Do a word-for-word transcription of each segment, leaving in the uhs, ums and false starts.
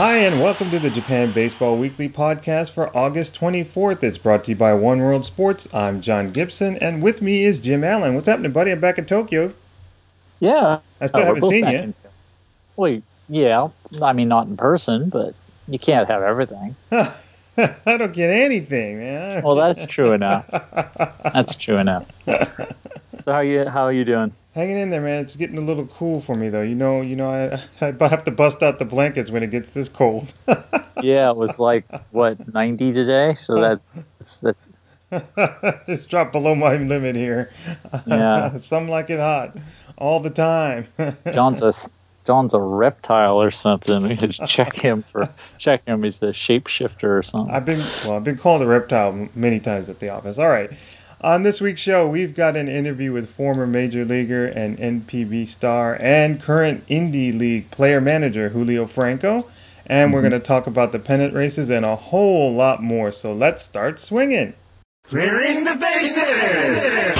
Hi, and welcome to the Japan Baseball Weekly podcast for August twenty-fourth. It's brought to you by One World Sports. I'm John Gibson, and with me is Jim Allen. What's happening, buddy? I'm back in Tokyo. Yeah, I still uh, we're haven't both seen back you. in. Well, yeah, I mean, not in person, but you can't have everything. I don't get anything, man. Well, that's true enough. That's true enough. So how you how are you doing? Hanging in there, man. It's getting a little cool for me, though. You know, you know, I, I have to bust out the blankets when it gets this cold. Yeah, it was like what ninety today, so that's that's It's dropped below my limit here. yeah. Some like it hot all the time. John's a John's a reptile or something. We should check him for check him. He's a shapeshifter or something. I've been well, I've been called a reptile many times at the office. All right. On this week's show, we've got an interview with former major leaguer and N P B star and current Indie League player manager Julio Franco. And we're Mhm. going to talk about the pennant races and a whole lot more. So let's start swinging. Clearing the bases!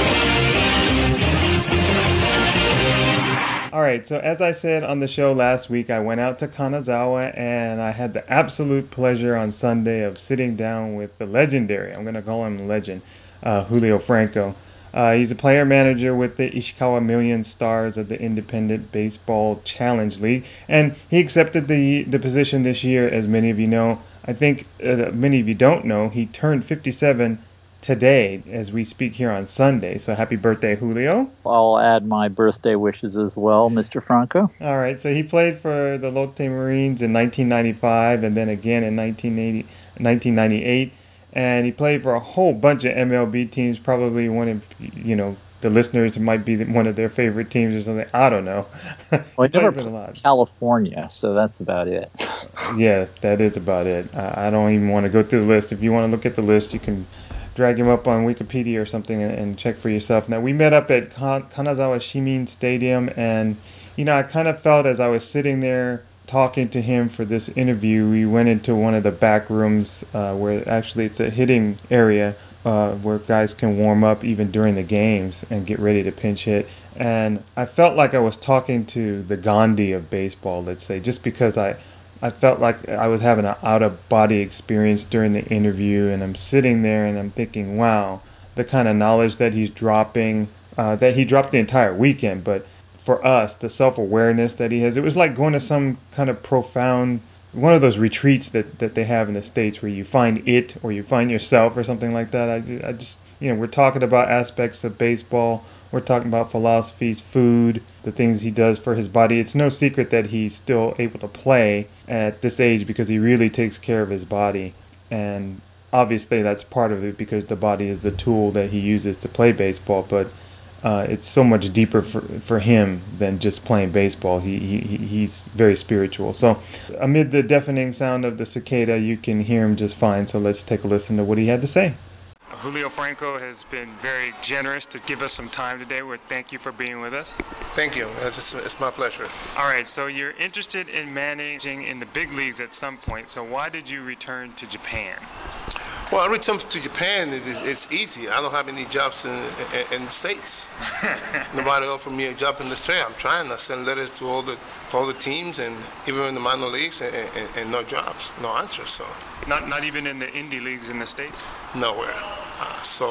All right, so as I said on the show last week, I went out to Kanazawa and I had the absolute pleasure on Sunday of sitting down with the legendary, I'm going to call him legend, uh, Julio Franco. Uh, he's a player manager with the Ishikawa Million Stars of the Independent Baseball Challenge League, and he accepted the, the position this year, as many of you know. I think uh, many of you don't know, he turned fifty-seven today as we speak here on Sunday. So happy birthday, Julio. I'll add my birthday wishes as well, Mister Franco. All right, so he played for the Lotte Marines in nineteen ninety-five and then again in nineteen eighty, nineteen ninety-eight. And he played for a whole bunch of M L B teams, probably one of, you know, the listeners might be one of their favorite teams or something. I don't know. Well, He I never played for a played lot. California, so that's about it. Yeah, that is about it. I, I don't even want to go through the list. If you want to look at the list, you can drag him up on Wikipedia or something and, and check for yourself. Now, we met up at Kan- Kanazawa Shimin Stadium, and, you know, I kind of felt as I was sitting there talking to him for this interview, we went into one of the back rooms uh, where actually it's a hitting area uh, where guys can warm up even during the games and get ready to pinch hit. And I felt like I was talking to the Gandhi of baseball, let's say, just because I, I felt like I was having an out of body experience during the interview, and I'm sitting there and I'm thinking, wow, the kind of knowledge that he's dropping, uh, that he dropped the entire weekend, but for us, the self awareness that he has, it was like going to some kind of profound one of those retreats that, that they have in the States where you find it or you find yourself or something like that. I, I just, you know, we're talking about aspects of baseball. We're talking about philosophies, food, the things he does for his body. It's no secret that he's still able to play at this age because he really takes care of his body. And obviously that's part of it because the body is the tool that he uses to play baseball. But uh, it's so much deeper for, for him than just playing baseball. He, he He's very spiritual. So amid the deafening sound of the cicada, you can hear him just fine. So let's take a listen to what he had to say. Julio Franco has been very generous to give us some time today. We thank you for being with us. Thank you. It's, it's my pleasure. All right, so you're interested in managing in the big leagues at some point. So why did you return to Japan? Well, I returned to Japan. It is, it's easy. I don't have any jobs in, in, in the States. Nobody offered me a job in the States. I'm trying. I send letters to all the to all the teams and even in the minor leagues and, and, and no jobs, no answers. So Not not even in the indie leagues in the States? nowhere. Uh, so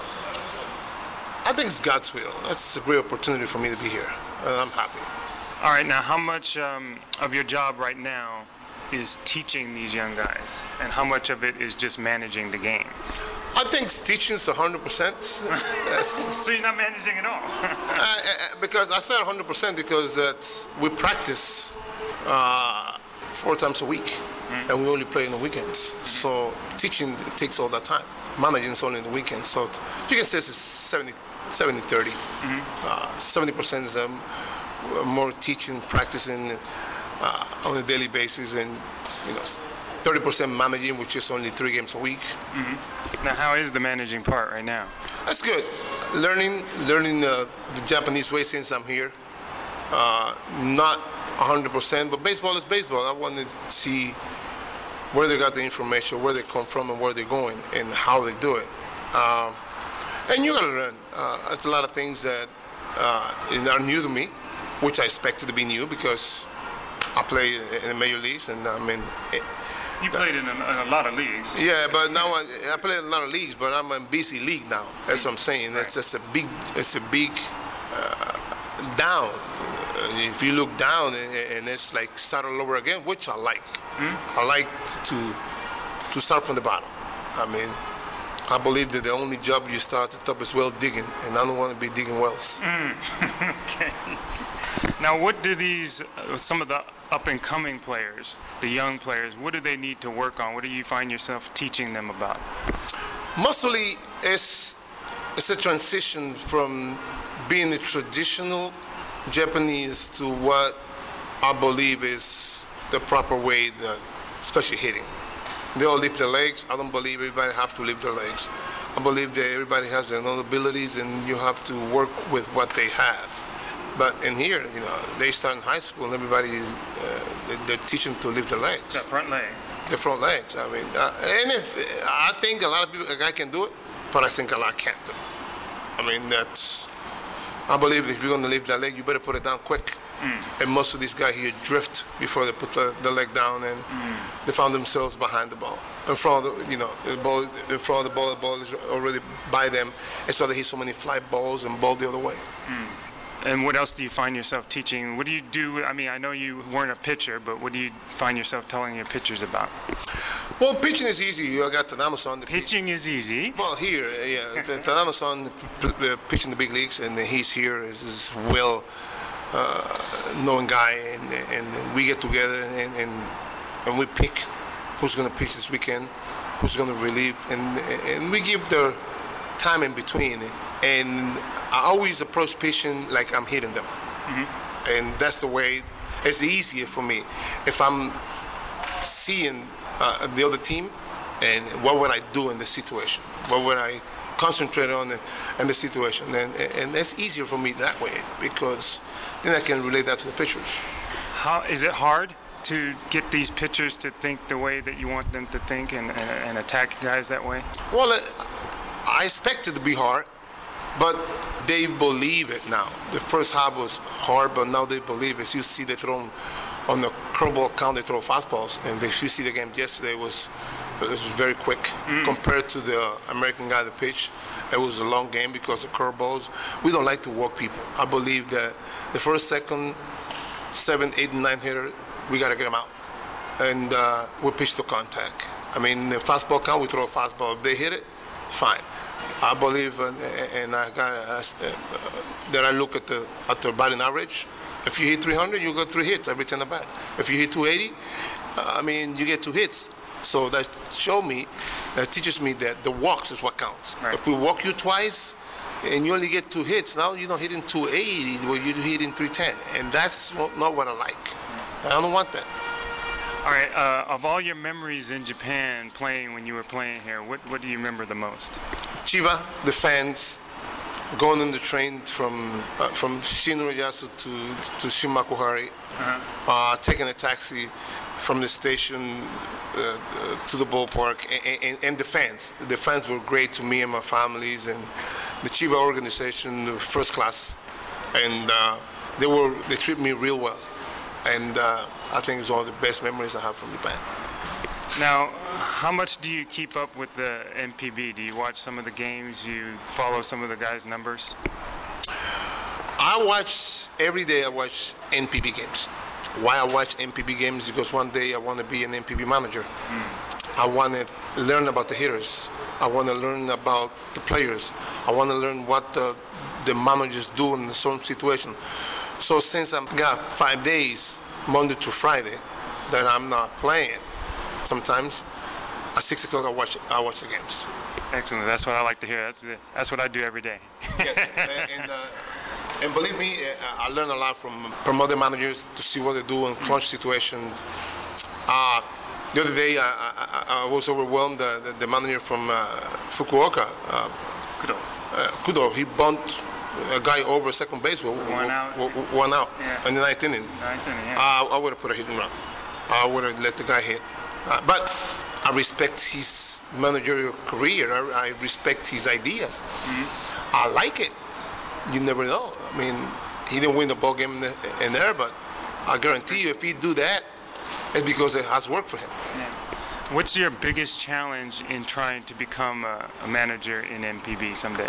I think it's God's will. That's a great opportunity for me to be here, and I'm happy. All right, now how much um, of your job right now is teaching these young guys, and how much of it is just managing the game? I think teaching's one hundred percent. So you're not managing at all? Uh, because I said one hundred percent because uh, we practice uh, four times a week, mm-hmm. and we only play on the weekends. Mm-hmm. So teaching takes all that time. Managing is only on the weekends. So you can say it's seventy thirty. Mm-hmm. Uh, seventy percent is um, more teaching, practicing uh, on a daily basis, and you know, thirty percent managing, which is only three games a week. Mm-hmm. Now, how is the managing part right now? That's good. Learning, learning uh, the Japanese way since I'm here. Uh, not one hundred percent, but baseball is baseball. I wanted to see where they got the information, where they come from, and where they're going, and how they do it. Um, and you gotta learn. Uh, it's a lot of things that uh, are new to me, which I expected to be new because I play in the major leagues, and I mean. It, You played in a, in a lot of leagues. Yeah, but now I, I play in a lot of leagues, but I'm in B C league now. That's what I'm saying. Right. It's just a big, it's a big uh, down. Uh, If you look down and, and it's like start all over again, which I like. I like to to start from the bottom. I mean, I believe that the only job you start at the top is well digging, and I don't want to be digging wells. Okay. Now, what do these, uh, some of the up-and-coming players, the young players, what do they need to work on? What do you find yourself teaching them about? Mostly, it's it's a transition from being a traditional Japanese to what I believe is the proper way, that, especially hitting. They all lift their legs. I don't believe everybody have to lift their legs. I believe that everybody has their own abilities, and you have to work with what they have. But in here, you know, they start in high school, and everybody uh, they, they're teaching to lift their legs. That front leg. The front legs. I mean, uh, and if I think a lot of people, a guy can do it, but I think a lot can't do it. I mean, that's. I believe if you're going to lift that leg, you better put it down quick. Mm. And most of these guys here drift before they put the, the leg down, and mm. they found themselves behind the ball, in front of the, you know, the ball, in front of the ball. The ball is already by them, and so they hit so many fly balls and ball the other way. Mm. And what else do you find yourself teaching? What do you do? I mean, I know you weren't a pitcher, but what do you find yourself telling your pitchers about? Well, pitching is easy. You got Tanama-san. Pitching is easy. Well, here, yeah, Tanama-san pitching the big leagues, and he's here. Is, is well uh, known guy, and, and we get together and, and and we pick who's going to pitch this weekend, who's going to relieve, and and we give the time in between. And I always approach pitching like I'm hitting them, mm-hmm. and that's the way. It's easier for me if I'm seeing uh, the other team, and what would I do in the situation? What would I concentrate on in, in the situation? And and that's easier for me that way, because then I can relate that to the pitchers. How is it hard to get these pitchers to think the way that you want them to think, and, and, and attack guys that way? Well, I expect it to be hard, but they believe it now. The first half was hard, but now they believe it. You see they throw on the curveball count, they throw fastballs, and if you see the game yesterday, it was it was very quick mm. compared to the American guy that pitched. It was a long game because of curveballs. We don't like to walk people. I believe that the first, second, seven, eight, and nine hitter, we got to get them out, and uh, we pitch to contact. I mean, the fastball count, we throw a fastball. If they hit it, fine. I believe, uh, and I got uh, that I look at the at the batting average. If you hit three hundred, you got three hits every time at bat. If you hit two eighty, uh, I mean, you get two hits. So that show me, that teaches me that the walks is what counts. Right. If we walk you twice and you only get two hits, now you're not hitting two eighty, well, you're hitting three ten, and that's not what I like. I don't want that. All right, uh, of all your memories in Japan playing when you were playing here, what, what do you remember the most? Chiba, the fans, going on the train from uh, from Shinro-yasu to to Shimakuhari, uh-huh. uh, taking a taxi from the station uh, to the ballpark, and, and, and the fans. The fans were great to me and my families, and the Chiba organization, first class, and uh, they were they treat me real well. And uh, I think it's one of the best memories I have from Japan. Now, how much do you keep up with the N P B? Do you watch some of the games? You follow some of the guys' numbers? I watch, every day I watch N P B games. Why I watch N P B games? Because one day I want to be an N P B manager. Mm. I want to learn about the hitters. I want to learn about the players. I want to learn what the, the managers do in certain situation. So since I've got five days, Monday to Friday, that I'm not playing, sometimes at six o'clock I watch I watch the games. Excellent. That's what I like to hear. That's that's what I do every day. Yes, and, and, uh, and believe me, I learn a lot from from other managers to see what they do in clutch situations. Uh, the other day, I, I, I was overwhelmed. Uh, the, the manager from uh, Fukuoka, uh, Kudo. Uh, Kudo, he bumped a guy over second base with one out, one out yeah. in the ninth inning. Ninth inning, yeah. Uh, I would have put a hit and run. I would have let the guy hit. Uh, but I respect his managerial career. I, I respect his ideas. Mm-hmm. I like it. You never know. I mean, he didn't win the ball game in, the, in there, but I guarantee you, if he do that, it's because it has worked for him. Yeah. What's your biggest challenge in trying to become a, a manager in M P B someday?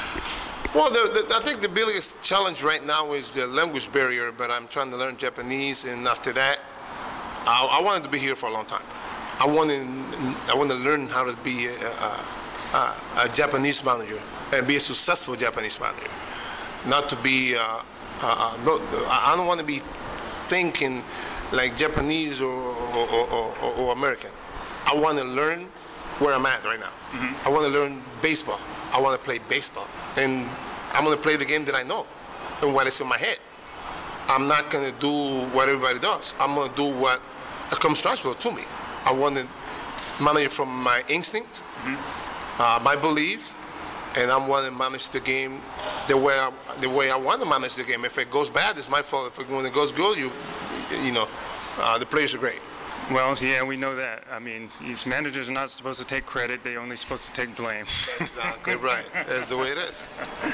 Well, the, the, I think the biggest challenge right now is the language barrier, but I'm trying to learn Japanese, and after that, I, I wanted to be here for a long time. I want to, I want to learn how to be a, a, a, a Japanese manager and be a successful Japanese manager. Not to be, uh, uh, no, I don't want to be thinking like Japanese or, or, or, or, or American. I want to learn where I'm at right now. Mm-hmm. I want to learn baseball. I want to play baseball, and I'm going to play the game that I know and what is in my head. I'm not going to do what everybody does. I'm going to do what comes natural to me. I want to manage from my instinct, mm-hmm. uh, my beliefs, and I want to manage the game the way I, the way I want to manage the game. If it goes bad, it's my fault. If it, when it goes good, you you know, uh, the players are great. Well, yeah, we know that. I mean, these managers are not supposed to take credit. They're only supposed to take blame. Exactly right. That's the way it is.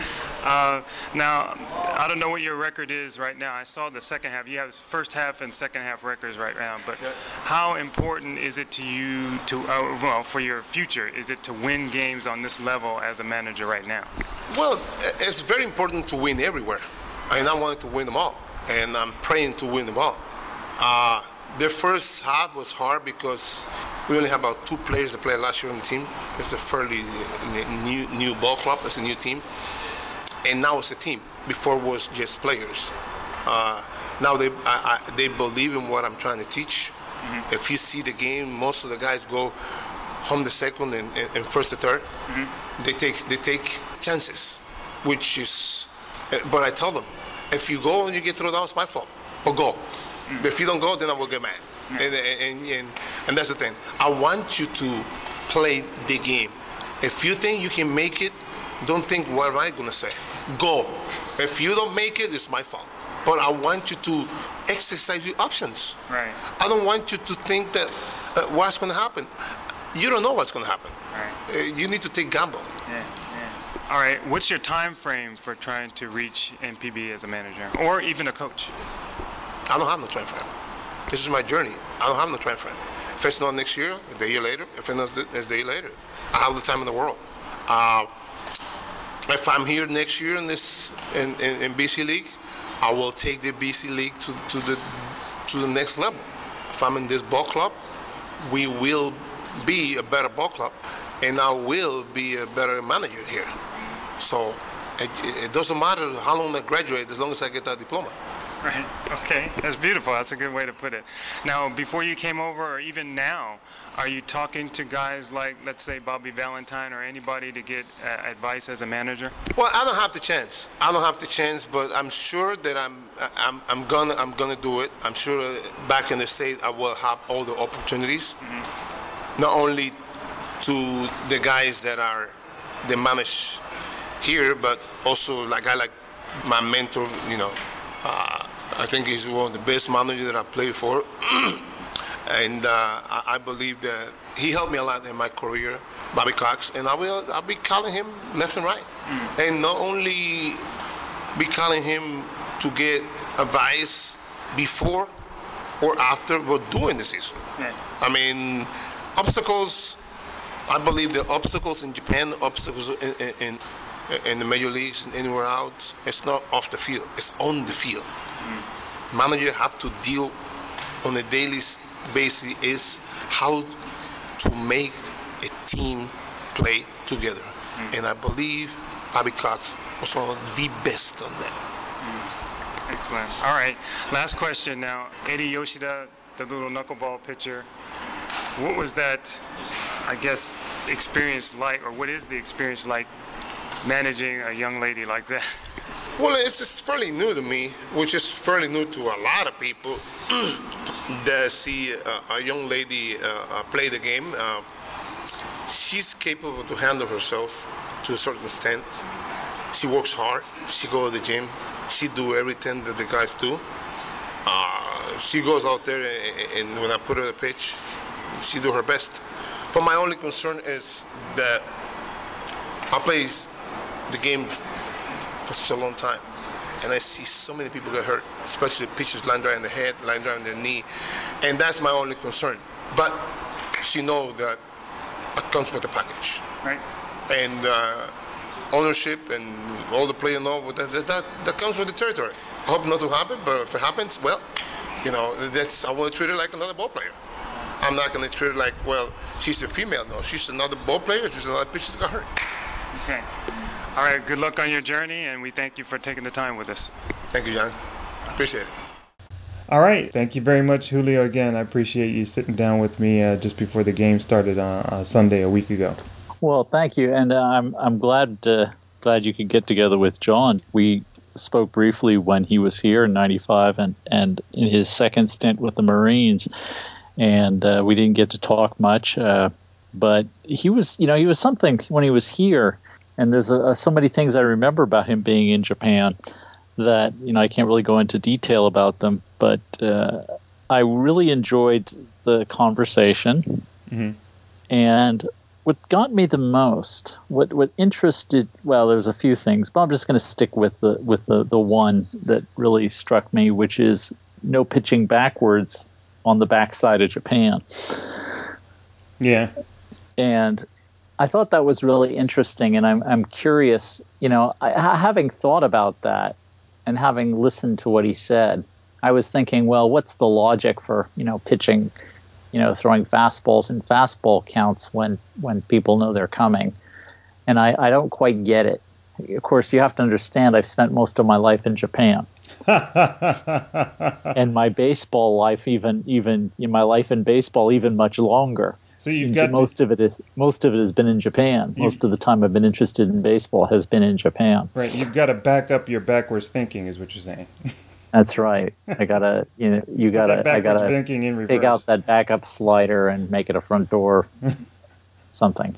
Uh, now, I don't know what your record is right now. I saw the second half. You have first half and second half records right now. But yeah. How important is it to you to, uh, well, for your future, is it to win games on this level as a manager right now? Well, it's very important to win everywhere. I mean, I wanted to win them all, and I'm praying to win them all. Uh, The first half was hard because we only have about two players that played last year on the team. It's a fairly new new ball club. It's a new team, and now it's a team. Before it was just players. Uh, now they I, I, they believe in what I'm trying to teach. Mm-hmm. If you see the game, most of the guys go home the second and, and, and first the third. Mm-hmm. They take they take chances, which is. But I tell them, if you go and you get thrown out, it's my fault. Or go. Mm-hmm. If you don't go, then I will get mad. Mm-hmm. and, and, and, and that's the thing. I want you to play the game. If you think you can make it, don't think, what am I going to say? Go. If you don't make it, it's my fault. But I want you to exercise your options. Right. I don't want you to think that uh, what's going to happen. You don't know what's going to happen. Right. Uh, you need to take gamble. Yeah, yeah. All right. What's your time frame for trying to reach M P B as a manager or even a coach? I don't have no time frame. This is my journey. I don't have no time frame. If it's not next year, a year later. If it's not a day later, I have the time in the world. Uh, if I'm here next year in this in, in, in B C League, I will take the B C League to, to the to the next level. If I'm in this ball club, we will be a better ball club, and I will be a better manager here. So it, it doesn't matter how long I graduate, as long as I get that diploma. Right. Okay. That's beautiful. That's a good way to put it. Now, before you came over, or even now, are you talking to guys like, let's say, Bobby Valentine or anybody to get uh, advice as a manager? Well, I don't have the chance. I don't have the chance, but I'm sure that I'm I'm I'm gonna I'm gonna do it. I'm sure back in the state I will have all the opportunities, mm-hmm. not only to the guys that are they manage here, but also like I like my mentor, you know. Uh, I think he's one of the best managers that I played for, and uh, I, I believe that he helped me a lot in my career, Bobby Cox, and I will I'll be calling him left and right, mm. and not only be calling him to get advice before or after, but during the season. Yeah. I mean, obstacles. I believe the obstacles in Japan, the obstacles in, in, in the major leagues and anywhere else, it's not off the field, it's on the field. Mm. Manager have to deal on a daily basis is how to make a team play together. Mm. And I believe Bobby Cox was one of the best on that. Mm. Excellent. All right, last question now. Eddie Yoshida, the little knuckleball pitcher, what was that, I guess, experience like, or what is the experience like managing a young lady like that? Well, it's just fairly new to me, which is fairly new to a lot of people that see a, a young lady uh, play the game. Uh, she's capable to handle herself to a certain extent. She works hard. She goes to the gym. She do everything that the guys do. Uh, she goes out there, and, and when I put her the pitch, she do her best. But my only concern is that I play the game for such a long time, and I see so many people get hurt, especially pitchers line drive in the head, line drive in the knee, and that's my only concern. But she knows that it comes with the package. Right. And uh, ownership and all the players know that, that that that comes with the territory. I hope not to happen, but if it happens, well, you know, that's I want to treat her like another ball player. I'm not going to treat her like, well, she's a female. No, she's another ball player. She's another pitcher that got hurt. Okay. All right. Good luck on your journey, and we thank you for taking the time with us. Thank you, John. Appreciate it. All right. Thank you very much, Julio. Again, I appreciate you sitting down with me uh, just before the game started on uh, Sunday a week ago. Well, thank you, and uh, I'm I'm glad uh, glad you could get together with John. We spoke briefly when he was here in ninety-five, and and in his second stint with the Marines, and uh, we didn't get to talk much. Uh, but he was, you know, he was something when he was here, and there's a, so many things I remember about him being in Japan that, you know, I can't really go into detail about them, but uh, I really enjoyed the conversation. Mm-hmm. And what got me the most, what what interested, well, there's a few things, but I'm just going to stick with the with the, the one that really struck me, which is no pitching backwards on the backside of Japan. Yeah. And I thought that was really interesting, and I'm I'm curious, you know, I, having thought about that and having listened to what he said, I was thinking, well, what's the logic for, you know, pitching, you know, throwing fastballs in fastball counts when, when people know they're coming? And I, I don't quite get it. Of course, you have to understand I've spent most of my life in Japan. And my baseball life, even even in my life in baseball, even much longer. So you've in, got most to, of it is most of it has been in Japan. Most of the time I've been interested in baseball has been in Japan. Right. You've got to back up your backwards thinking, is what you're saying. That's right. I gotta, you know, you gotta, I gotta thinking in reverse. take out that backup slider and make it a front door, something.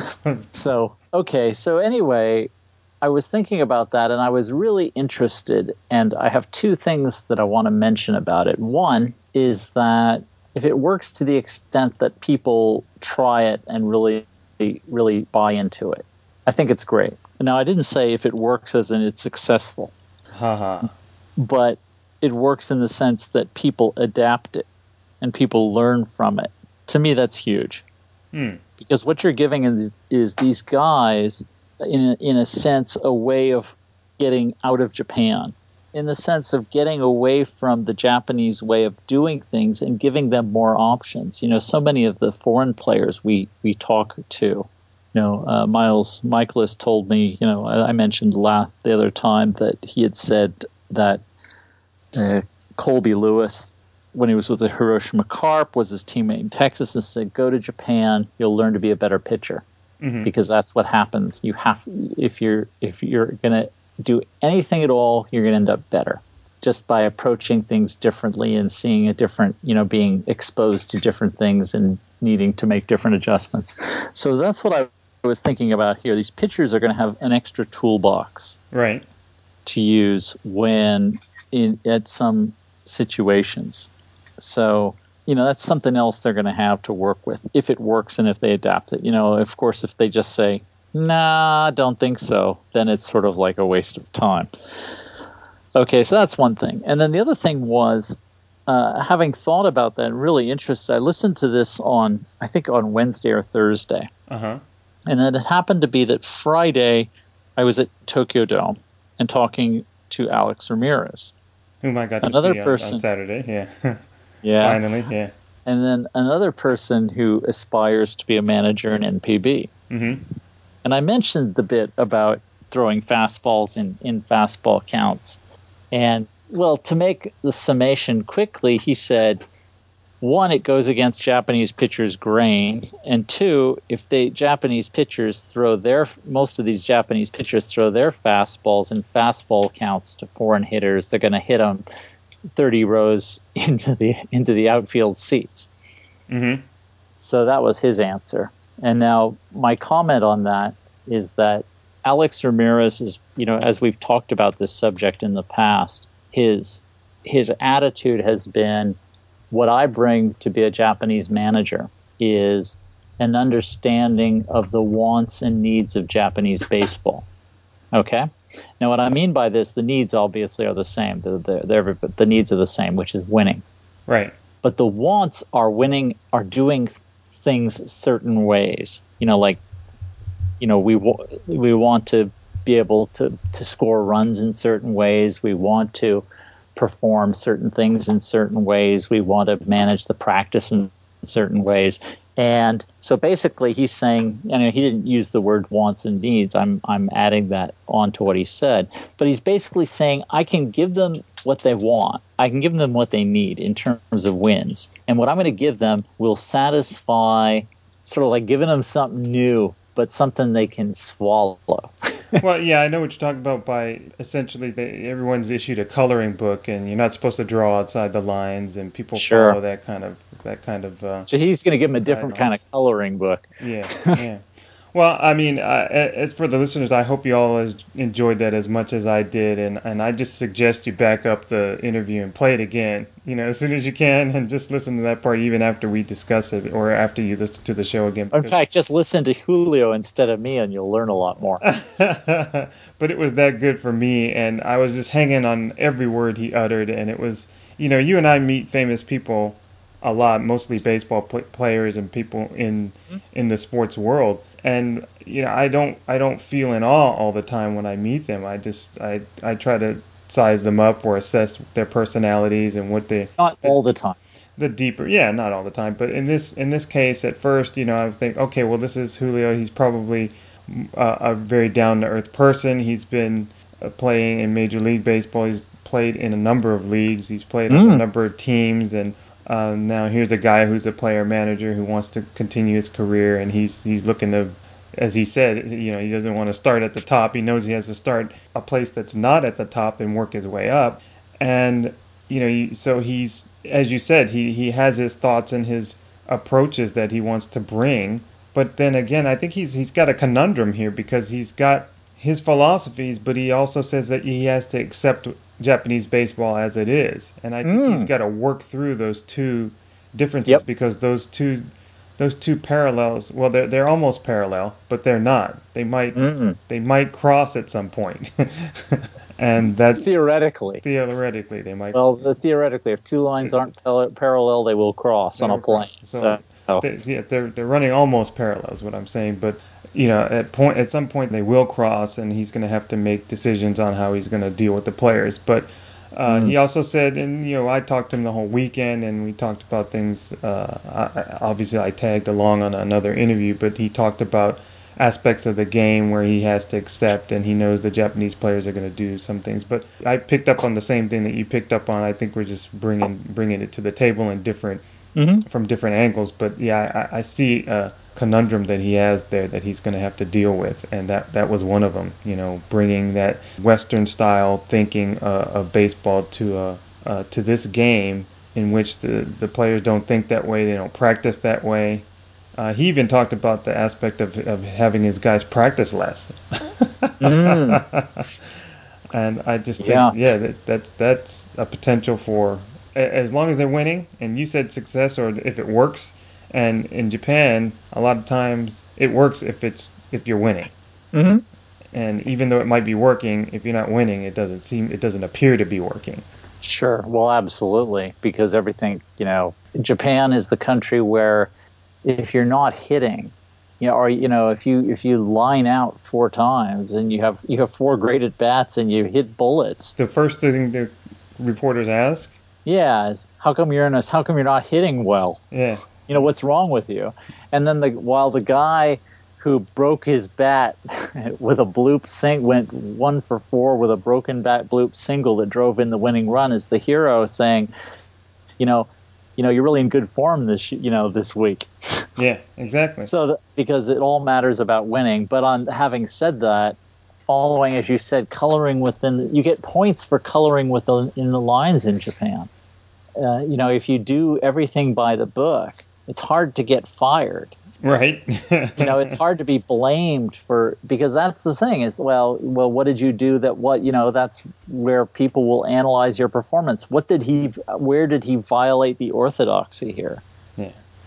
So okay. So anyway, I was thinking about that, and I was really interested. And I have two things that I want to mention about it. One is that if it works to the extent that people try it and really, really buy into it, I think it's great. Now, I didn't say if it works as in it's successful. Haha. But it works in the sense that people adapt it and people learn from it. To me, that's huge. Hmm. Because what you're giving is, is these guys, in a, in a sense, a way of getting out of Japan, in the sense of getting away from the Japanese way of doing things and giving them more options. You know, so many of the foreign players we, we talk to, you know, uh, Miles Michaelis told me, you know, I, I mentioned last, the other time that he had said that uh, Colby Lewis, when he was with the Hiroshima Carp, was his teammate in Texas, and said, go to Japan, you'll learn to be a better pitcher. Mm-hmm. Because that's what happens. You have, if you're if you're going to do anything at all, you're going to end up better just by approaching things differently and seeing a different, you know, being exposed to different things and needing to make different adjustments. So that's what I was thinking about here. These pitchers are going to have an extra toolbox, right, to use when in at some situations. So, you know, that's something else they're going to have to work with if it works and if they adapt it. You know, of course, if they just say, nah, I don't think so, then it's sort of like a waste of time. Okay, so that's one thing. And then the other thing was, uh, having thought about that and really interested, I listened to this on, I think on Wednesday or Thursday. Uh-huh. And then it happened to be that Friday I was at Tokyo Dome and talking to Alex Ramirez. Whom I got another to see person, on, on Saturday, yeah. Yeah. Finally, yeah. And then another person who aspires to be a manager in N P B. Mm-hmm. And I mentioned the bit about throwing fastballs in, in fastball counts. And, well, to make the summation quickly, he said, one, it goes against Japanese pitchers' grain. And two, if they Japanese pitchers throw their, most of these Japanese pitchers throw their fastballs in fastball counts to foreign hitters, they're going to hit them thirty rows into the into the outfield seats. Mm-hmm. So that was his answer. And now my comment on that is that Alex Ramirez is, you know, as we've talked about this subject in the past, his his attitude has been, what I bring to be a Japanese manager is an understanding of the wants and needs of Japanese baseball. Okay? Now, what I mean by this, the needs obviously are the same. The, the, they're, the needs are the same, which is winning. Right. But the wants are winning, are doing things certain ways. You know, like, you know, we we want to be able to, to score runs in certain ways. We want to perform certain things in certain ways. We want to manage the practice in certain ways. And so basically he's saying, you know, he didn't use the word wants and needs. I'm I'm adding that on to what he said. But he's basically saying I can give them what they want. I can give them what they need in terms of wins. And what I'm going to give them will satisfy, sort of like giving them something new, but something they can swallow. Well, yeah, I know what you're talking about by essentially they, everyone's issued a coloring book and you're not supposed to draw outside the lines and people Sure. follow that kind of that kind of uh, So he's going to give them a different kind of coloring book. Yeah, yeah. Well, I mean, uh, as for the listeners, I hope you all has enjoyed that as much as I did, and, and I just suggest you back up the interview and play it again, you know, as soon as you can, and just listen to that part even after we discuss it or after you listen to the show again. In fact, just listen to Julio instead of me, and you'll learn a lot more. But it was that good for me, and I was just hanging on every word he uttered, and it was, you know, you and I meet famous people a lot, mostly baseball pl- players and people in in the sports world. And you know, I don't I don't feel in awe all the time when I meet them. I just I I try to size them up or assess their personalities and what they Not all the time. the deeper yeah not all the time, but in this in this case at first, you know, I think, okay, well, this is Julio. He's probably uh, a very down to earth person. He's been uh, playing in Major League Baseball. He's played in a number of leagues. He's played on Mm. a number of teams, and Uh, now here's a guy who's a player manager who wants to continue his career, and he's he's looking to, as he said, you know, he doesn't want to start at the top. He knows he has to start a place that's not at the top and work his way up. And you know, so he's, as you said, he he has his thoughts and his approaches that he wants to bring. But then again, I think he's he's got a conundrum here because he's got his philosophies, but he also says that he has to accept Japanese baseball as it is, and I think Mm. he's got to work through those two differences Yep. because those two those two parallels, well, they're they're almost parallel, but they're not. They might Mm-mm. they might cross at some point, and that's Theoretically. theoretically they might. Well, the, theoretically, if two lines aren't pel- parallel, they will cross on a they're- plane. So, So, so. they, yeah, they're they're running almost parallel is what I'm saying, but you know, at point at some point they will cross, and he's going to have to make decisions on how he's going to deal with the players. But uh, Mm. he also said, and you know, I talked to him the whole weekend, and we talked about things. Uh, I, I- obviously, I tagged along on another interview, but he talked about aspects of the game where he has to accept, and he knows the Japanese players are going to do some things. But I picked up on the same thing that you picked up on. I think we're just bringing bringing it to the table in different Mhm. from different angles. But yeah, I, I see a conundrum that he has there that he's going to have to deal with, and that that was one of them. You know, bringing that Western style thinking uh, of baseball to uh, uh, to this game in which the the players don't think that way, they don't practice that way. Uh, he even talked about the aspect of of having his guys practice less. Mm. And I just think, Yeah. yeah, that, that's that's a potential for, a- as long as they're winning. And you said success, or if it works. And in Japan, a lot of times it works if it's if you're winning. Mm-hmm. And even though it might be working, if you're not winning, it doesn't seem it doesn't appear to be working. Sure. Well, absolutely. Because everything, you know, Japan is the country where if you're not hitting, you know, or you know, if you if you line out four times and you have you have four great at bats and you hit bullets, The first thing the reporters ask, yeah, is how come you're in a, how come you're not hitting well? yeah, You know, what's wrong with you? And then the while the guy who broke his bat with a bloop sing went one for four with a broken bat bloop single that drove in the winning run is the hero saying, you know, you know, you're really in good form this you know this week. yeah, exactly. So th- because it all matters about winning. But on having said that, following, as you said, coloring within, you get points for coloring within in the lines in Japan. Uh, you know, if you do everything by the book, it's hard to get fired. Right. You know, it's hard to be blamed for, because that's the thing is, well, well, what did you do that what, you know, that's where people will analyze your performance. What did he, where did he violate the orthodoxy here? Yeah.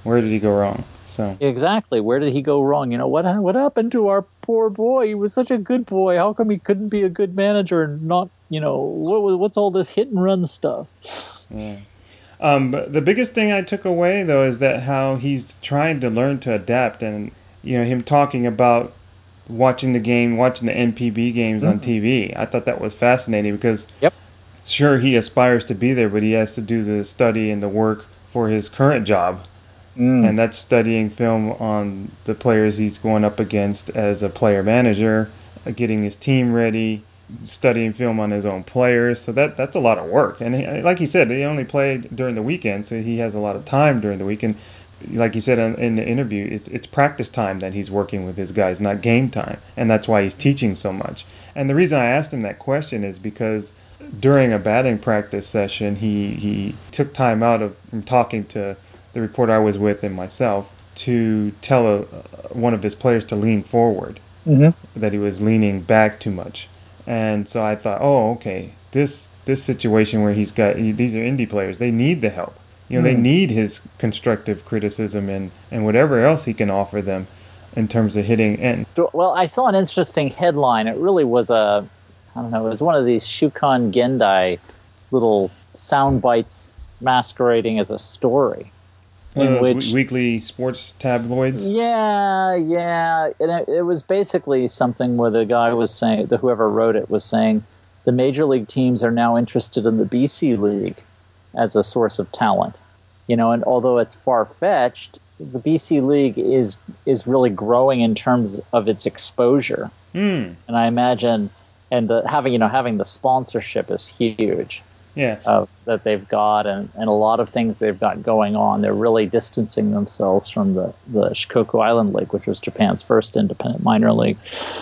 where did he go wrong? So exactly, where did he go wrong? You know, what what happened to our poor boy? He was such a good boy. How come he couldn't be a good manager and not, you know, what what's all this hit and run stuff? Yeah. Um, but the biggest thing I took away though is that how he's trying to learn to adapt, and you know him talking about watching the game, watching the N P B games mm-hmm. on T V. I thought that was fascinating because yep. sure he aspires to be there, but he has to do the study and the work for his current job. Mm. And that's studying film on the players he's going up against as a player manager, getting his team ready, studying film on his own players. So that that's a lot of work. And he, like he said, he only played during the weekend, so he has a lot of time during the weekend. Like he said in the interview, it's it's practice time that he's working with his guys, not game time. And that's why he's teaching so much. And the reason I asked him that question is because during a batting practice session, he, he took time out of from talking to the reporter I was with and myself to tell a, one of his players to lean forward, mm-hmm. that he was leaning back too much. And so I thought, oh, okay, this this situation where he's got, these are indie players, they need the help. You know, mm. they need his constructive criticism and, and whatever else he can offer them in terms of hitting. And well, I saw an interesting headline. It really was a, I don't know, it was one of these Shukan Gendai little sound bites masquerading as a story. One of those which, weekly sports tabloids? Yeah, yeah. And it, it was basically something where the guy was saying, the whoever wrote it was saying, the major league teams are now interested in the B C League as a source of talent. You know, and although it's far-fetched, the B C League is is really growing in terms of its exposure. Mm. And I imagine, and the, having, you know, having the sponsorship is huge. Yeah, uh, that they've got, and, and a lot of things they've got going on. They're really distancing themselves from the, the Shikoku Island League, which was Japan's first independent minor league.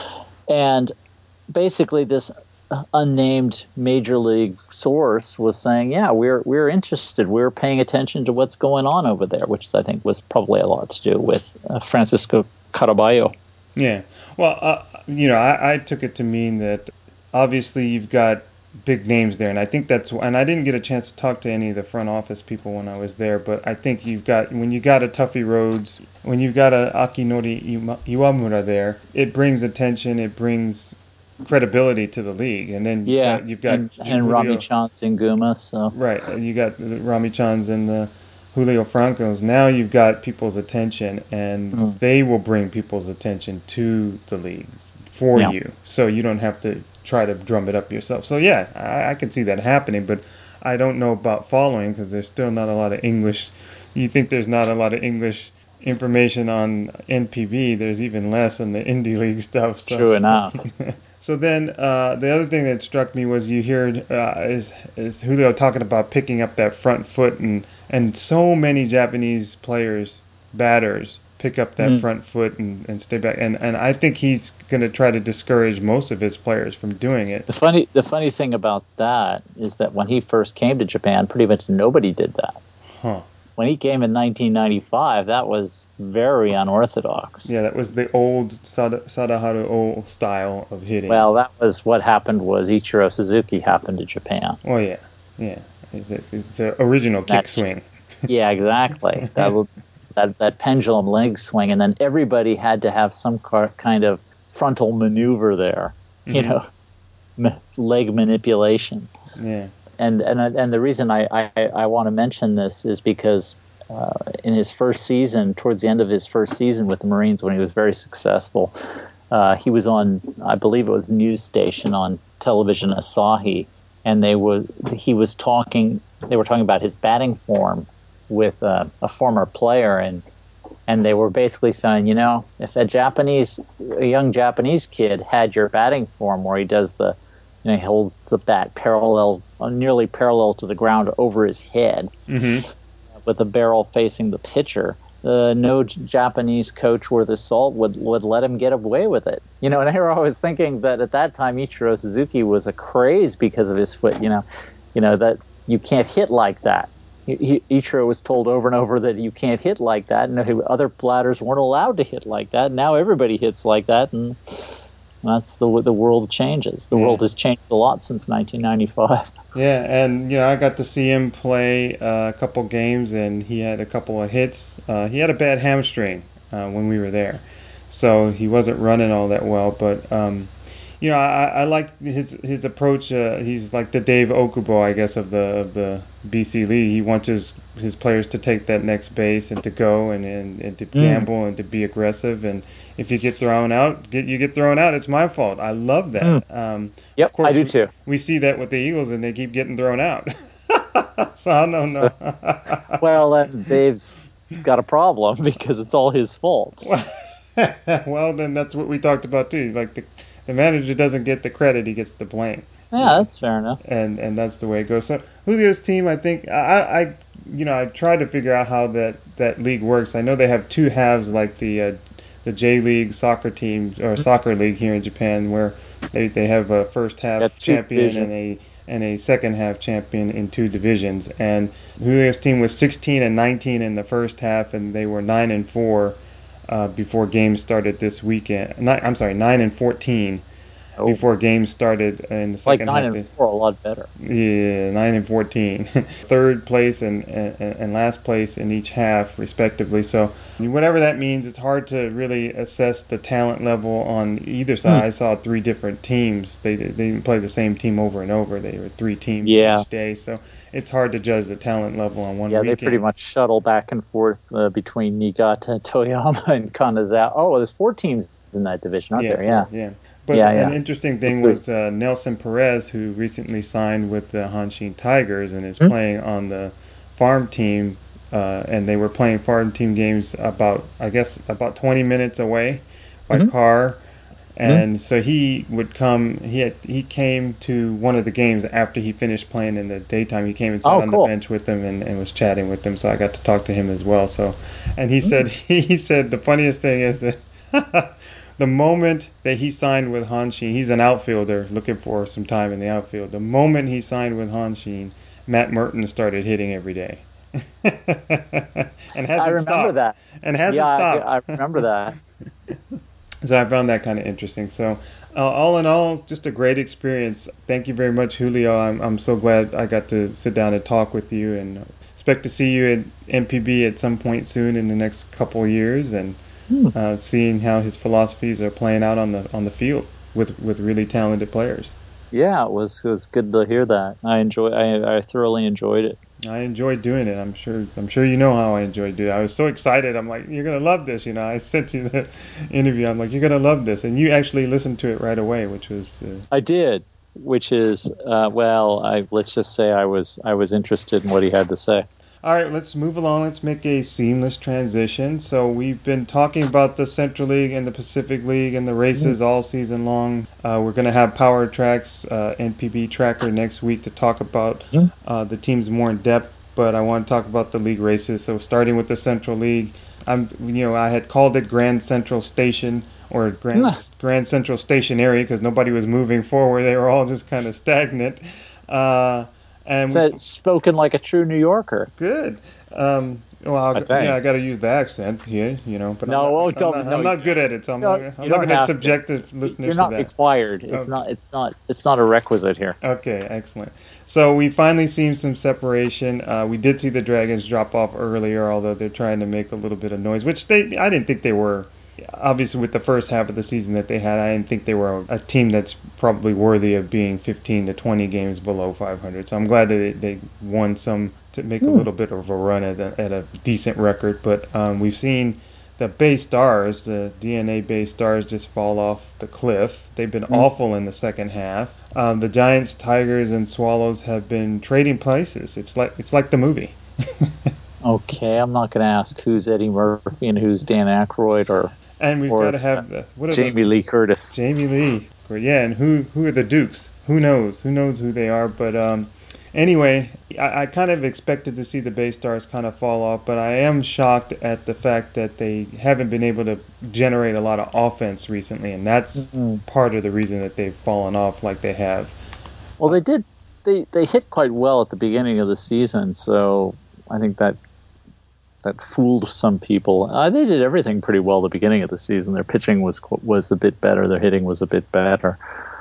And basically this unnamed major league source was saying, yeah, we're we're interested. We're paying attention to what's going on over there, which I think was probably a lot to do with uh, Francisco Caraballo. Yeah, well, uh, you know, I, I took it to mean that obviously you've got big names there, and I think that's, and I didn't get a chance to talk to any of the front office people when I was there, but I think you've got, when you got a Tuffy Rhodes, when you've got a Akinori Iwamura there, it brings attention, it brings credibility to the league, and then yeah, you've got, you've got and, and Rami Chans and Guma, so right, you got the Rami Chans and the Julio Francos. Now you've got people's attention, and mm. they will bring people's attention to the league for yeah. you, so you don't have to try to drum it up yourself. So yeah, I, I can see that happening, but I don't know about following because there's still not a lot of English. You think there's not a lot of English information on N P B? There's even less on the indie league stuff. So. True enough. So then uh, the other thing that struck me was you heard uh, is is Julio talking about picking up that front foot, and and so many Japanese players, batters, pick up that mm. front foot and, and stay back. And, and I think he's going to try to discourage most of his players from doing it. The funny the funny thing about that is that when he first came to Japan, pretty much nobody did that. Huh. When he came in nineteen ninety-five, that was very unorthodox. Yeah, that was the old Sada, Sadaharu O style of hitting. Well, that was what happened was Ichiro Suzuki happened to Japan. Oh, yeah. Yeah. The, the original kick swing. Yeah, exactly. That would... That, that pendulum leg swing, and then everybody had to have some car, kind of frontal maneuver there, you mm-hmm. know, ma- leg manipulation. Yeah. And and and the reason I, I, I want to mention this is because uh, in his first season, towards the end of his first season with the Marines, when he was very successful, uh, he was on, I believe it was a news station on television, Asahi, and they were he was talking. They were talking about his batting form with uh, a former player, and and they were basically saying, you know, if a Japanese, a young Japanese kid had your batting form where he does the, you know, he holds the bat parallel, uh, nearly parallel to the ground over his head, mm-hmm. with the barrel facing the pitcher, uh, no Japanese coach worth of salt would, would let him get away with it. You know, and I was always thinking that at that time Ichiro Suzuki was a craze because of his foot, you know, you know, that you can't hit like that. He, Ichiro was told over and over that you can't hit like that, and other batters weren't allowed to hit like that. Now everybody hits like that, and That's the the world changes. The Yeah. world has changed a lot since nineteen ninety-five. Yeah, and you know I got to see him play uh, a couple games, and he had a couple of hits. Uh, he had a bad hamstring uh, when we were there, so he wasn't running all that well. But um, you know I, I like his his approach. Uh, he's like the Dave Okubo, I guess, of the of the B C League. He wants his his players to take that next base and to go and, and, and to Mm. gamble and to be aggressive. And if you get thrown out, get you get thrown out. It's my fault. I love that. Mm. Um, Yep, of course, I do we- too. we see that with the Eagles, and they keep getting thrown out. So I don't know. Well, then Dave's got a problem because it's all his fault. Well, then that's what we talked about too. Like the the manager doesn't get the credit; he gets the blame, Yeah, that's fair enough. and and that's the way it goes. So Julio's team, I think, I, I you know, I tried to figure out how that that league works. I know they have two halves, like the uh, the J League soccer team or soccer league here in Japan, where they, they have a first half Got two champion and a divisions. and a second half champion in two divisions. And Julio's team was sixteen and nineteen in the first half, and they were nine and four uh, before games started this weekend. Ni- I'm sorry, nine and fourteen Oh, before games started in the like second nine half. and four, a lot better. Yeah, nine and fourteen, third place and, and and last place in each half, respectively. So whatever that means, it's hard to really assess the talent level on either side. I saw three different teams. They they didn't play the same team over and over. They were three teams Yeah. each day, so it's hard to judge the talent level on one Yeah, weekend. they pretty much shuttle back and forth uh, between Niigata, Toyama, and Kanazawa. Oh, there's four teams in that division, aren't yeah, there? Yeah. yeah. But Yeah, an yeah. interesting thing was uh, Nelson Perez, who recently signed with the Hanshin Tigers and is Hmm. playing on the farm team. Uh, and they were playing farm team games about, I guess, about twenty minutes away by Mhm. car. And so he would come. He had, he came to one of the games after he finished playing in the daytime. He came and sat Oh, on cool. the bench with them and, and was chatting with them. So I got to talk to him as well. So, and he said he said the funniest thing is that the moment that he signed with Hanshin, he's an outfielder looking for some time in the outfield. The moment he signed with Hanshin, Matt Merton started hitting every day. And hasn't I remember stopped. that. And hasn't Yeah, stopped. I, I remember that. So I found that kind of interesting. So uh, all in all, just a great experience. Thank you very much, Julio. I'm I'm so glad I got to sit down and talk with you, and expect to see you at M P B at some point soon in the next couple of years, and Hmm. uh, seeing how his philosophies are playing out on the on the field with with really talented players. Yeah, it was it was good to hear that. I enjoy. I, I thoroughly enjoyed it. I enjoyed doing it. I'm sure. I'm sure you know how I enjoyed doing it. I was so excited. I'm like, you're gonna love this. You know, I sent you the interview. I'm like, you're gonna love this, and you actually listened to it right away, which was. Uh, I did, which is uh, well. I let's just say I was I was interested in what he had to say. All right, let's move along. Let's make a seamless transition. So we've been talking about the Central League and the Pacific League and the races all season long. Uh, we're going to have Power Tracks uh, N P B Tracker next week to talk about Yeah. uh, the teams more in depth. But I want to talk about the league races. So starting with the Central League, I'm you know I had called it Grand Central Station or Grand Yeah. Grand Central Stationary because nobody was moving forward. They were all just kind of stagnant. Uh, and Said, spoken like a true New Yorker. Good. Um, well, I'll, I think. yeah, I got to use the accent here, you know. But No, I'm oh, not, don't- I'm not, no, I'm not good at it, so I'm no, not, you I'm don't not going to have to. subject the listeners You're not to that. required. It's Okay. not. It's not. It's not a requisite here. Okay, excellent. So we finally seen some separation. Uh, we did see the Dragons drop off earlier, although they're trying to make a little bit of noise, which they I didn't think they were. Obviously, with the first half of the season that they had, I didn't think they were a team that's probably worthy of being fifteen to twenty games below five hundred. So I'm glad that they, they won some to make a little bit of a run at a, at a decent record. But um, we've seen the Bay Stars, the D N A Bay Stars, just fall off the cliff. They've been awful in the second half. Um, the Giants, Tigers, and Swallows have been trading places. It's like it's like the movie. Okay, I'm not going to ask who's Eddie Murphy and who's Dan Aykroyd or And we've Or, got to have the what are Jamie those? Lee Curtis. Jamie Lee. Yeah, and who who are the Dukes? Who knows? Who knows who they are? But um, anyway, I, I kind of expected to see the Bay Stars kind of fall off, but I am shocked at the fact that they haven't been able to generate a lot of offense recently, and that's Mhm. part of the reason that they've fallen off like they have. Well, they did. They they hit quite well at the beginning of the season, so I think that that fooled some people. Uh, they did everything pretty well at the beginning of the season. Their pitching was was a bit better. Their hitting was a bit better.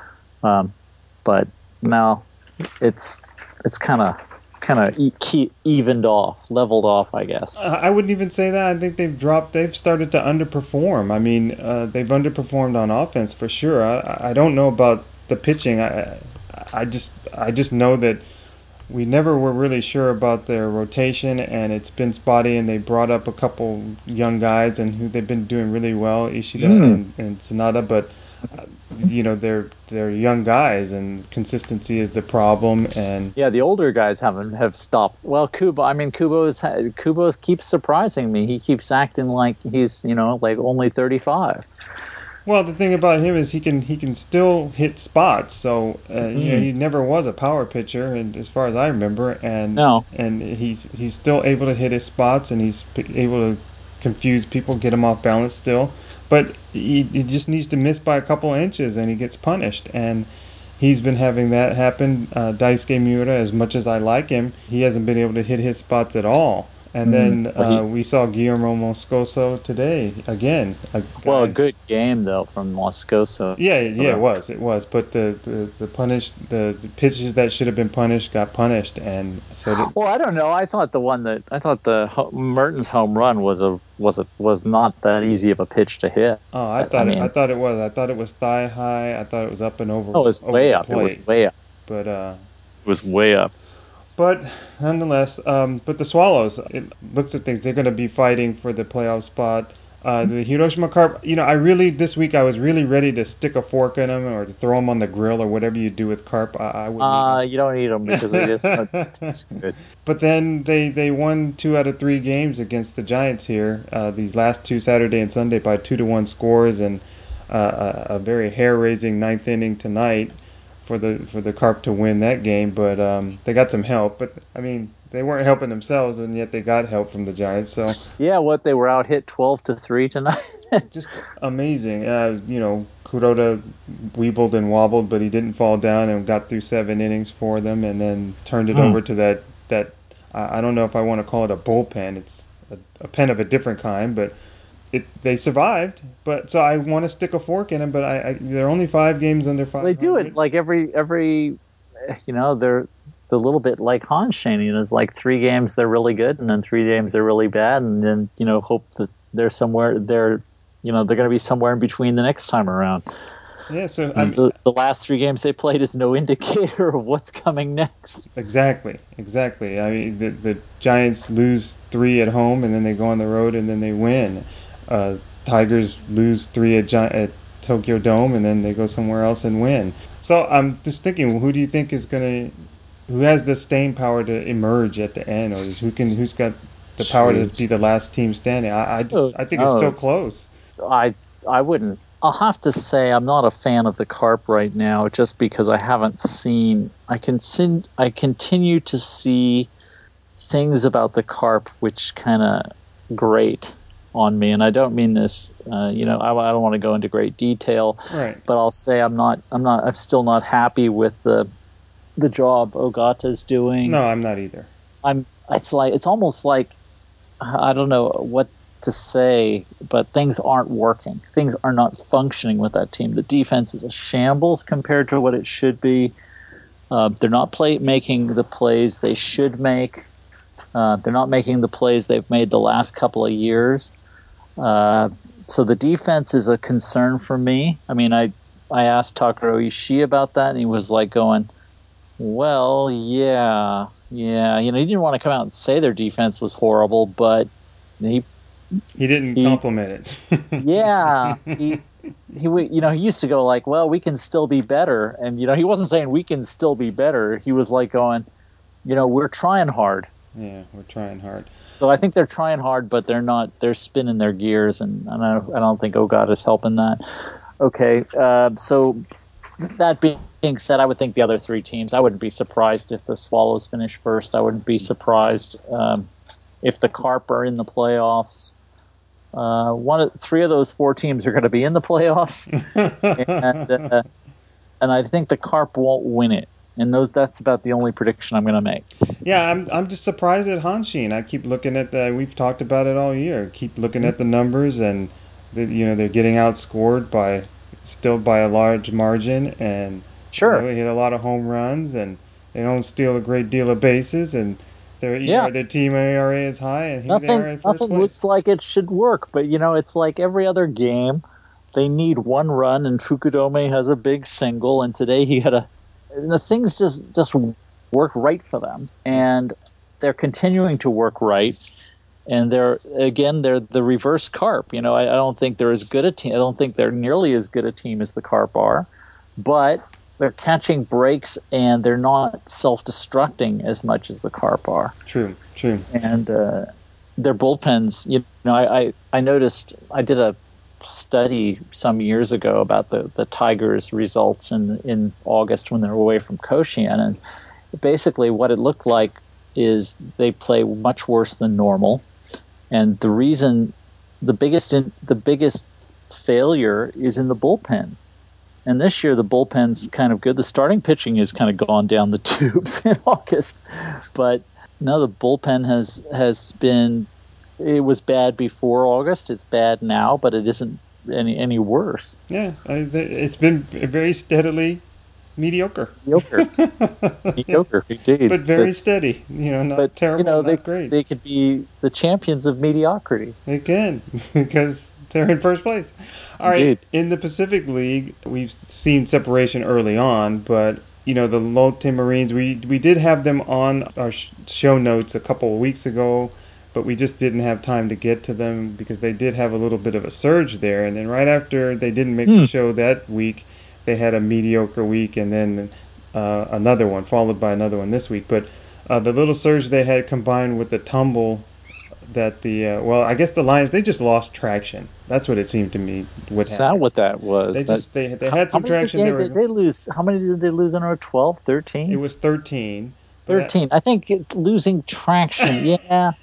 Um, but now it's it's kind of kind of e- evened off, leveled off, I guess. Uh, I wouldn't even say that. I think they've dropped. They've started to underperform. I mean, uh, they've underperformed on offense for sure. I, I don't know about the pitching. I I just I just know that we never were really sure about their rotation, and it's been spotty. And they brought up a couple young guys, and who they've been doing really well, Ishida mm. and, and Sonata. But uh, you know, they're they're young guys, and consistency is the problem. And yeah, the older guys haven't have stopped. Well, Kubo, I mean, Kubo's Kubo keeps surprising me. He keeps acting like he's you know like only thirty-five. Well, the thing about him is he can he can still hit spots. So uh, mm-hmm. you know, he never was a power pitcher, and as far as I remember, and no. and he's he's still able to hit his spots, and he's able to confuse people, get him off balance still. But he, he just needs to miss by a couple inches, and he gets punished. And he's been having that happen. Uh, Daisuke Miura, as much as I like him, he hasn't been able to hit his spots at all. And then uh, we saw Guillermo Moscoso today again. A well, a good game though from Moscoso. Yeah, yeah, it was, it was. But the the, the punish the, the pitches that should have been punished got punished, and so. Did, well, I don't know. I thought the one that I thought the Mertens home run was a was a, was not that easy of a pitch to hit. Oh, I thought I, mean, it, I thought it was. I thought it was thigh high. I thought it was up and over. Oh, it was way up. It was way up. But uh, it was way up. But nonetheless, um, but the Swallows, it looks at things, they're going to be fighting for the playoff spot. Uh, the Hiroshima Carp, you know, I really, this week I was really ready to stick a fork in them or to throw them on the grill or whatever you do with carp. I, I wouldn't uh, you don't eat them because they just don't taste good. But then they, they won two out of three games against the Giants here, uh, these last two, Saturday and Sunday, by two to one scores, and uh, a, a very hair-raising ninth inning tonight for the for the Carp to win that game, but um, they got some help. But I mean, they weren't helping themselves, and yet they got help from the Giants. So yeah, what they were out hit twelve to three tonight. Just amazing. Uh, you know, Kuroda weebled and wobbled, but he didn't fall down and got through seven innings for them, and then turned it mm. over to that that uh, I don't know if I want to call it a bullpen. It's a, a pen of a different kind, but. It, they survived, but so I want to stick a fork in them, but I, I they're only five games under five. They do it like every every, you know, they're they're a little bit like Hanshin. You know, it's like three games they're really good, and then three games they're really bad, and then you know hope that they're somewhere they're you know they're going to be somewhere in between the next time around. Yeah, so I mean, the, the last three games they played is no indicator of what's coming next. Exactly, exactly. I mean, the the Giants lose three at home, and then they go on the road, and then they win. Uh, Tigers lose three at, Gi- at Tokyo Dome, and then they go somewhere else and win. So I'm just thinking, who do you think is going to, who has the staying power to emerge at the end, or who can, who's got the power Jeez. to be the last team standing? I, I just, I think it's oh, so it's, close. I, I wouldn't. I'll have to say I'm not a fan of the Carp right now, just because I haven't seen. I can sin, I continue to see things about the Carp which kind of grate on me, and I don't mean this, uh, you know, I, I don't want to go into great detail, right. but I'll say I'm not, I'm not, I'm still not happy with the, the job Ogata's doing. No, I'm not either. I'm. It's like it's almost like I don't know what to say, but things aren't working. Things are not functioning with that team. The defense is a shambles compared to what it should be. Uh, they're not play making the plays they should make. Uh, they're not making the plays they've made the last couple of years. Uh, so the defense is a concern for me. I mean, I I asked Takaro Ishii about that, and he was like going, well, yeah, yeah. You know, he didn't want to come out and say their defense was horrible, but he he didn't he, compliment it. yeah, he he you know he used to go like, well, we can still be better, and you know he wasn't saying we can still be better. He was like going, you know, we're trying hard. Yeah, we're trying hard. So I think they're trying hard, but they're not. They're spinning their gears, and I don't. I don't think Ogata's helping that. Okay, uh, so that being said, I would think the other three teams. I wouldn't be surprised if the Swallows finish first. I wouldn't be surprised um, if the Carp are in the playoffs. Uh, one, of, three of those four teams are going to be in the playoffs, and uh, and I think the Carp won't win it. And those that's about the only prediction I'm going to make. Yeah, I'm I'm just surprised at Hanshin. I keep looking at the. We've talked about it all year. Keep looking at the numbers, and the, you know they're getting outscored by still by a large margin, and Sure. you know, they hit a lot of home runs, and they don't steal a great deal of bases, and their Yeah. their team A R A is high, and here they Nothing are in first nothing place. looks like it should work, but you know, it's like every other game. They need one run, and Fukudome has a big single, and today he had a. And the things just just work right for them, and they're continuing to work right. And they're again, they're the reverse Carp. You know, I, I don't think they're as good a team. I don't think they're nearly as good a team as the Carp are, but they're catching breaks and they're not self-destructing as much as the Carp are. True, true. And uh, their bullpens. You know, I, I I noticed. I did a study some years ago about the, the Tigers' results in in August when they were away from Koshian, and basically what it looked like is they play much worse than normal, and the reason, the biggest in, the biggest failure is in the bullpen. And this year the bullpen's kind of good. The starting pitching has kind of gone down the tubes in August, but no, the bullpen has has been. It was bad before August. It's bad now, but it isn't any any worse. Yeah, I, it's been very steadily mediocre. Mediocre, mediocre, indeed. But very That's, steady. You know, not but, terrible, you know, not they, great. They could be the champions of mediocrity. They can, because they're in first place. All Indeed. right, in the Pacific League, we've seen separation early on, but you know the Lotte Marines. We we did have them on our sh- show notes a couple of weeks ago. But we just didn't have time to get to them because they did have a little bit of a surge there. And then right after they didn't make hmm. the show that week, they had a mediocre week and then uh, another one, followed by another one this week. But uh, the little surge they had combined with the tumble that the, uh, well, I guess the Lions, they just lost traction. That's what it seemed to me. What Is that what that was? They that, just, they, they had some how traction. Did they, they, were, did they lose, how many did they lose in a row? twelve, thirteen? It was thirteen. thirteen. I think it, losing traction, yeah.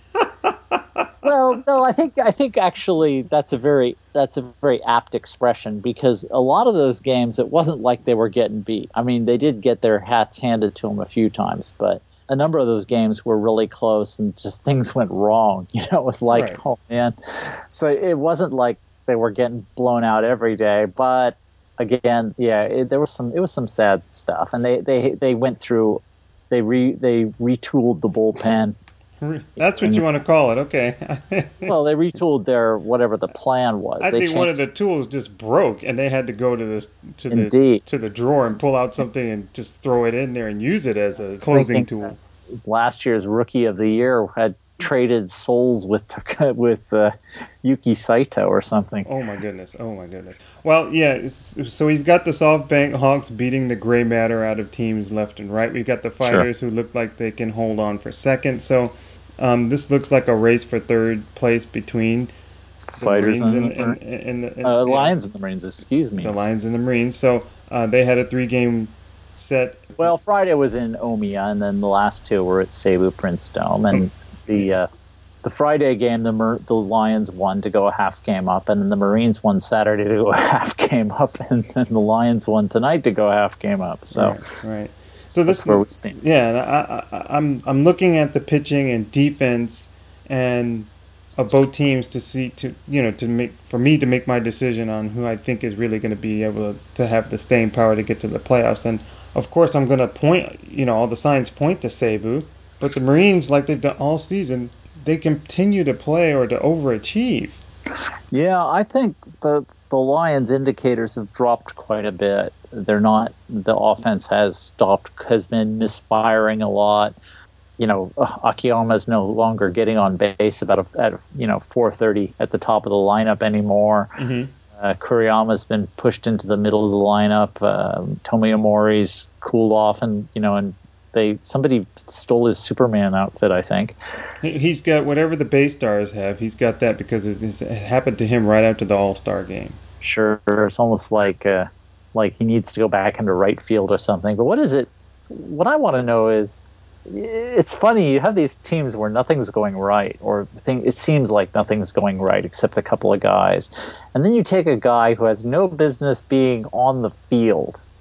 Well, no, I think I think actually that's a very that's a very apt expression, because a lot of those games it wasn't like they were getting beat. I mean, they did get their hats handed to them a few times, but a number of those games were really close and just things went wrong. You know, it was like, right. oh man. So it wasn't like they were getting blown out every day, but again, yeah, it, there was some it was some sad stuff, and they they they went through they re they retooled the bullpen. That's what you want to call it, okay. Well, they retooled their whatever the plan was. I they think changed. one of the tools just broke, and they had to go to the to the Indeed. to the drawer and pull out something and just throw it in there and use it as a closing tool. Last year's Rookie of the Year had traded souls with with uh, Yuki Saito or something. Oh my goodness! Oh my goodness! Well, yeah. So we've got the SoftBank Hawks beating the gray matter out of teams left and right. We've got the Fighters sure. who look like they can hold on for second. So. Um, this looks like a race for third place between the Fighters Marines and, and, and, and, and the and, uh, Lions and the Marines. Excuse me. The Lions and the Marines. So uh, they had a three-game set. Well, Friday was in Omiya, and then the last two were at Cebu Prince Dome. And oh. the uh, the Friday game, the Mar- the Lions won to go a half game up, and then the Marines won Saturday to go a half game up, and then the Lions won tonight to go a half game up. So. Right. right. So this That's where we stand. Yeah, I, I, I'm I'm looking at the pitching and defense and of both teams to see to you know to make for me to make my decision on who I think is really going to be able to, to have the staying power to get to the playoffs. And of course, I'm going to point you know all the signs point to Cebu, but the Marines, like they've done all season, they continue to play or to overachieve. Yeah, I think the the Lions indicators have dropped quite a bit. They're not the offense has stopped has been misfiring a lot. You know, Akiyama is no longer getting on base about a, at a, you know four thirty at the top of the lineup anymore. Mm-hmm. Uh, Kuriyama's been pushed into the middle of the lineup. Uh, Tomoyomori's cooled off, and you know, and they somebody stole his Superman outfit, I think. He's got whatever the base stars have. He's got that because it, it happened to him right after the All-Star game. Sure, it's almost like uh, like he needs to go back into right field or something. But what is it? What I want to know is, it's funny, you have these teams where nothing's going right, or thing, it seems like nothing's going right except a couple of guys. And then you take a guy who has no business being on the field,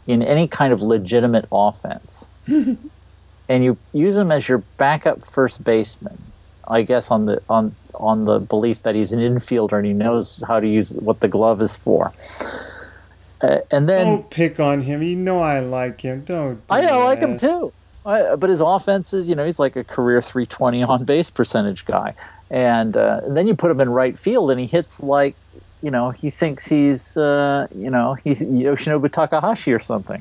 in any kind of legitimate offense, and you use him as your backup first baseman, I guess on the on on the belief that he's an infielder and he knows how to use what the glove is for. Uh, and then don't pick on him. You know I like him. Don't. Do I know, I like that. him too. I, but his offense is, you know, he's like a career three twenty on base percentage guy, and, uh, and then you put him in right field and he hits like, you know, he thinks he's, uh, you know, he's Yoshinobu Takahashi or something.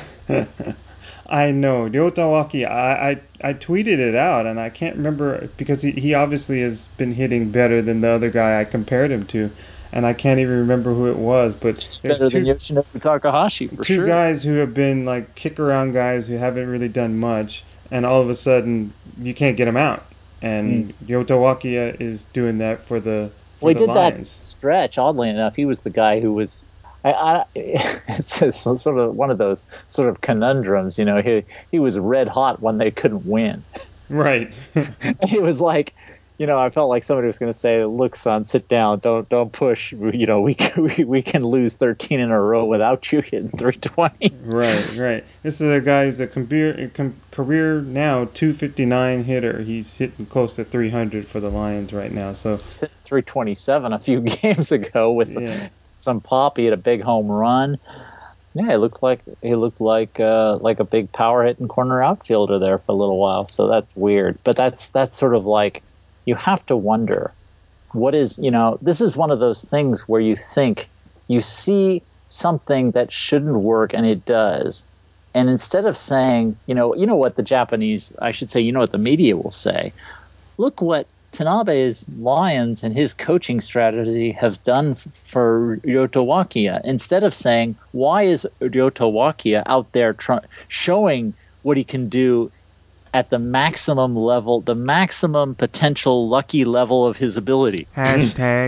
I know. Ryota Waki, I, I, I tweeted it out, and I can't remember, because he, he obviously has been hitting better than the other guy I compared him to, and I can't even remember who it was. But there's Better two, than Yoshinobu Takahashi, for two sure. guys who have been like kick-around guys who haven't really done much, and all of a sudden you can't get them out. And mm. Ryota Wakia is doing that for the for Well, he the did Lions. that stretch, oddly enough. He was the guy who was... I, I, it's a, sort of one of those sort of conundrums, you know. He he was red hot when they couldn't win. Right. It was like, you know, I felt like somebody was going to say, "Look, son, sit down. Don't don't push. You know, we can, we we can lose thirteen in a row without you hitting three twenty." Right, right. This is a guy who's a career career now two fifty-nine hitter. He's hitting close to three hundred for the Lions right now. So he's hit three twenty-seven a few games ago with. Yeah. Some pop. He had a big home run. Yeah, he looked like he looked like uh, like a big power hitting corner outfielder there for a little while. So that's weird. But that's that's sort of like, you have to wonder, what is, you know, this is one of those things where you think you see something that shouldn't work and it does, and instead of saying, you know, you know what the Japanese, I should say, you know what the media will say, look what Tanabe's Lions and his coaching strategy have done f- for Ryota Wakia. Instead of saying, why is Ryota Wakia out there tr- showing what he can do at the maximum level, the maximum potential lucky level of his ability? Hashtag.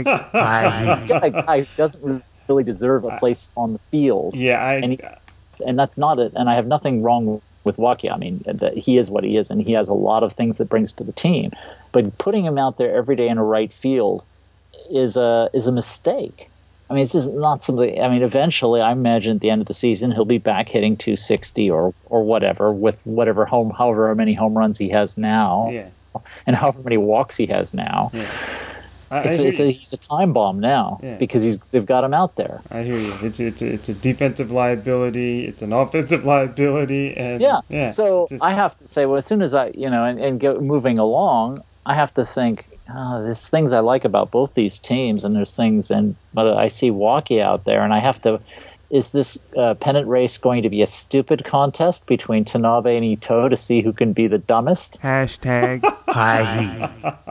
Guy, guy doesn't really deserve a place on the field. Yeah, I. And, he, and that's not it. And I have nothing wrong with Wakia. I mean, the, he is what he is, and he has a lot of things that brings to the team. But putting him out there every day in a right field is a is a mistake. I mean, it's just not something. I mean, eventually, I imagine at the end of the season, he'll be back hitting two sixty or or whatever with whatever home, however many home runs he has now, Yeah. and however many walks he has now. Yeah. I, it's I a, it's a, he's a time bomb now Yeah. because he's they've got him out there. I hear you. It's it's a, it's a defensive liability. It's an offensive liability, and Yeah. yeah. So just- I have to say, well, as soon as I, you know, and, and go moving along, I have to think, oh, there's things I like about both these teams, and there's things, and but I see Wakia out there, and I have to, is this uh, pennant race going to be a stupid contest between Tanabe and Ito to see who can be the dumbest? Hashtag high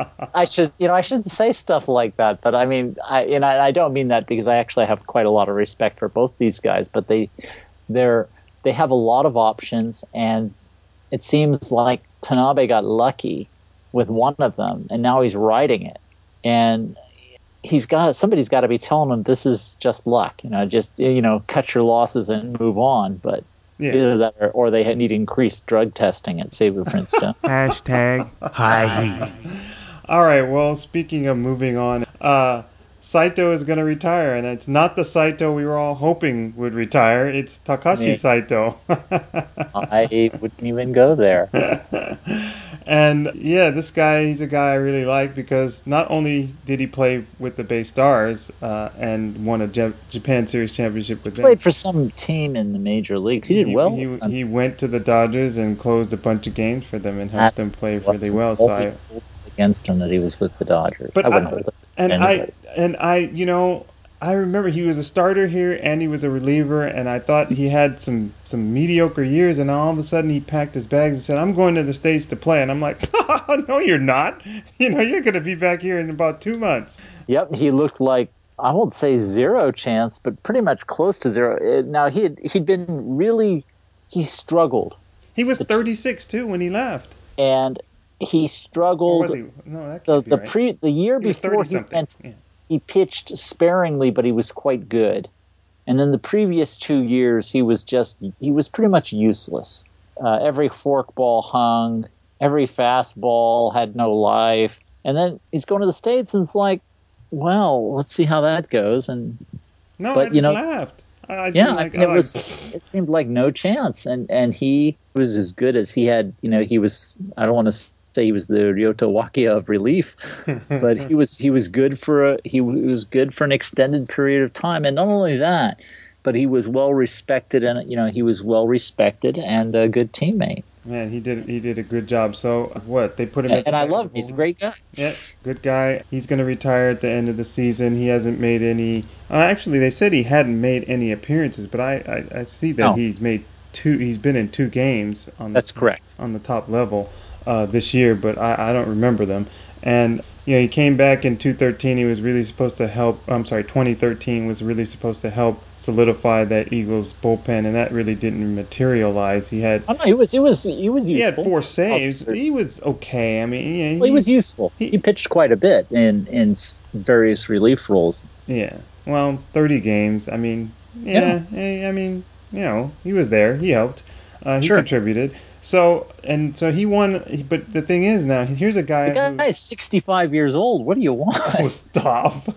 I should, you know, I shouldn't say stuff like that, but I mean, I, and I, I don't mean that because I actually have quite a lot of respect for both these guys, but they, they're, they have a lot of options, and it seems like Tanabe got lucky with one of them, and now he's riding it, and he's got somebody's got to be telling him this is just luck, you know, just, you know, cut your losses and move on. But Yeah. either that or, or they need increased drug testing at Seibu Princeton. Hashtag high heat. All right. Well, speaking of moving on, uh, Saito is going to retire, and it's not the Saito we were all hoping would retire. It's Takashi Me. Saito. I wouldn't even go there. And yeah, this guy, he's a guy I really like because not only did he play with the Bay Stars uh, and won a J- Japan Series championship with He them. played for some team in the major leagues. He did well. He, with them. he went to the Dodgers and closed a bunch of games for them and helped That's them play what's really well. So I, against him that he was with the Dodgers. But I wouldn't I- hold it. and Anybody. I and I, you know, I remember he was a starter here and he was a reliever, and I thought he had some some mediocre years, and all of a sudden he packed his bags and said, "I'm going to the States to play," and I'm like, "No, you're not. You know, you're going to be back here in about two months." Yep, he looked like, I won't say zero chance, but pretty much close to zero. Uh, Now he had, he'd been really, he struggled, He was The- thirty-six too when he left. and he Or struggled. was he? No, that The can't be the right. pre the year He was before he thirty-something. went, Yeah. he pitched sparingly, but he was quite good. And then the previous two years, he was just he was pretty much useless. Uh, every forkball hung, every fastball had no life. And then he's going to the States, and it's like, well, let's see how that goes. And No, But, I just you know- laughed. I do Yeah, I like, mean, I it like- was. It seemed like no chance, and and he was as good as he had. You know, he was. I don't want to say he was the Ryota Wakia of relief, but he was. He was good for a. He was good for an extended period of time, and not only that, but he was well respected, and you know, he was well respected and a good teammate. Man, he did he did a good job. So what? They put him at the And I back of love him. the He's a bullpen? great guy. Yeah, good guy. He's going to retire at the end of the season. He hasn't made any. Uh, actually, they said he hadn't made any appearances, but I, I, I see that Oh. he's made two. He's been in two games on That's the, correct. on the top level uh, this year, but I, I don't remember them. And you know, he came back in two thirteen. He was really supposed to help. I'm sorry, twenty thirteen was really supposed to help solidify that Eagles bullpen, and that really didn't materialize. He had Oh, no, he was. He was. He was useful. he had four saves. Oh, He was okay. I mean, yeah, Well, he was useful. he- He, pitched quite a bit in in s- various relief roles. Yeah. Well, thirty games. I mean, yeah. eh, I mean, you know, he was there. He helped. Uh, he Sure. contributed. So and so he won. But the thing is, now here's a guy. The guy who, is sixty-five years old. What do you want? oh, stop.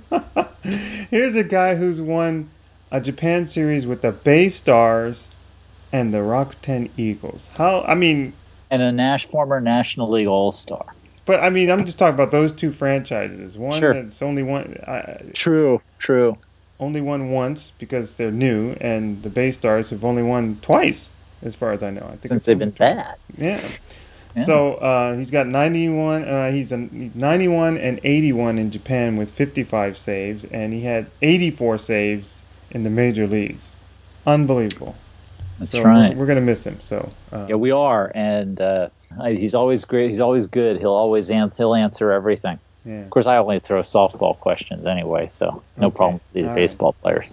Here's a guy who's won a Japan series with the Bay Stars and the Rakuten Eagles. How? I mean, And a Nash former National League All Star. but I mean, I'm just talking about those two franchises. One Sure. that's only one. I, True. True. only won once because they're new, and the Bay Stars have only won twice, as far as I know. I think Since it's they've only been twice. bad. Yeah. Yeah. So uh, he's got ninety-one. Uh, he's a ninety-one and eighty-one in Japan with fifty-five saves, and he had eighty-four saves in the major leagues. Unbelievable. That's so right. We're, we're gonna miss him. So uh, Yeah, we are, and uh, I- he's always great. He's always good. He'll always answer. He'll answer everything. yeah. Of course, I only throw softball questions anyway, so no Okay. problem with these All right. baseball players.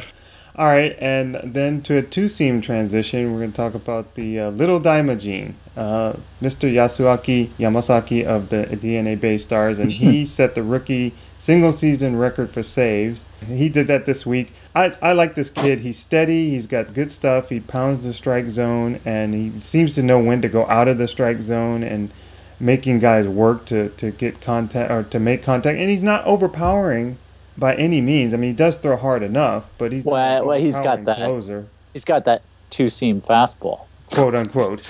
All right, and then to a two-seam transition, we're going to talk about the uh, Little Daimajin, uh, Mister Yasuaki Yamasaki of the D N A Bay Stars, and he set the rookie single-season record for saves. He did that this week. I, I like this kid. He's steady. He's got good stuff. He pounds the strike zone, and he seems to know when to go out of the strike zone and making guys work to, to get contact or to make contact. And he's not overpowering by any means. I mean, he does throw hard enough, but he's not Well, an well, he's got overpowering that. closer, He's got that two-seam fastball. quote unquote.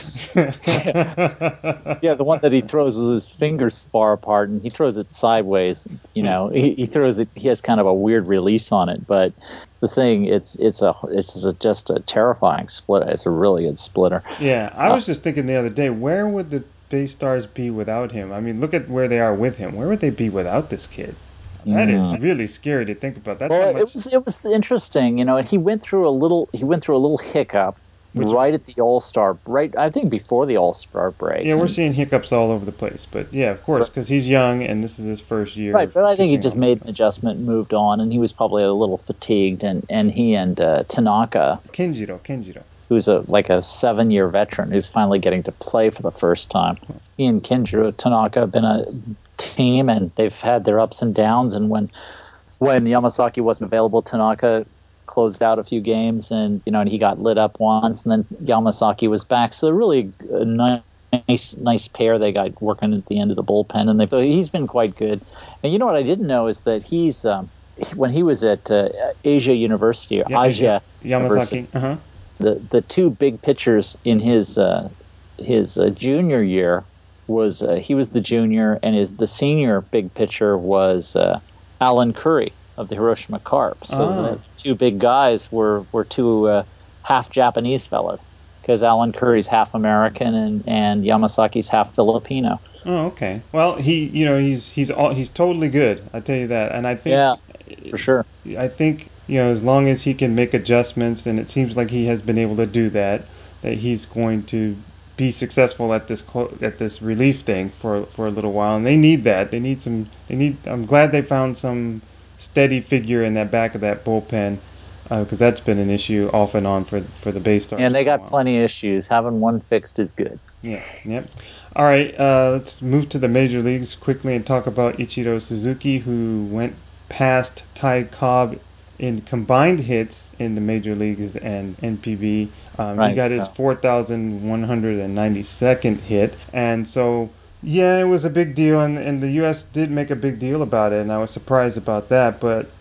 Yeah, the one that he throws with his fingers far apart, and he throws it sideways. You know, he, he throws it. He has kind of a weird release on it, but the thing, it's it's a it's a, just a terrifying splitter. It's a really good splitter. Yeah, I was just thinking the other day, where would the Bay Stars be without him? I mean, look at where they are with him. Where would they be without this kid? That is Yeah. really scary to think about. That's how Well, much. it was it was interesting, you know. And he went through a little he went through a little hiccup Which- right at the All Star, right I think before the All Star break. Yeah, we're And- seeing hiccups all over the place, but yeah, of course, because he's young and this is his first year. Right, of but I think he pitching just all made this an adjustment and moved on, and he was probably a little fatigued. And, and he and uh, Tanaka, stuff. Kenjiro, Kenjiro. who's a like a seven-year veteran, who's finally getting to play for the first time. He and Kinjiro Tanaka have been a team, and they've had their ups and downs. And when when Yamasaki wasn't available, Tanaka closed out a few games, and you know, and he got lit up once, and then Yamasaki was back. So they're really a nice, nice pair they got working at the end of the bullpen, and they, so he's been quite good. And you know what I didn't know is that he's um, when he was at uh, Asia University or Yeah, Asia Yamasaki. Uh huh. the the two big pitchers in his uh, his uh, junior year was uh, he was the junior, and his the senior big pitcher was uh, Alan Curry of the Hiroshima Carp. So Ah. the two big guys were were two uh, half Japanese fellas, because Alan Curry's half American and and Yamasaki's half Filipino. Oh, okay. Well, he, you know, he's he's all he's totally good. I tell you that, and I think Yeah, for sure. I think, you know, as long as he can make adjustments, and it seems like he has been able to do that, that he's going to be successful at this clo- at this relief thing for for a little while. And they need that. They need some. They need. I'm glad they found some steady figure in that back of that bullpen, because that's been an issue off and on for for the Bay Stars. And they for a got while. plenty of issues. Having one fixed is good. Yeah. Yep. All right. Uh, let's move to the major leagues quickly and talk about Ichiro Suzuki, who went past Ty Cobb in combined hits in the major leagues and N P B. Um, he Right, got his so- four thousand one hundred ninety-second hit, and so yeah, it was a big deal, and, and the U S did make a big deal about it, and I was surprised about that. But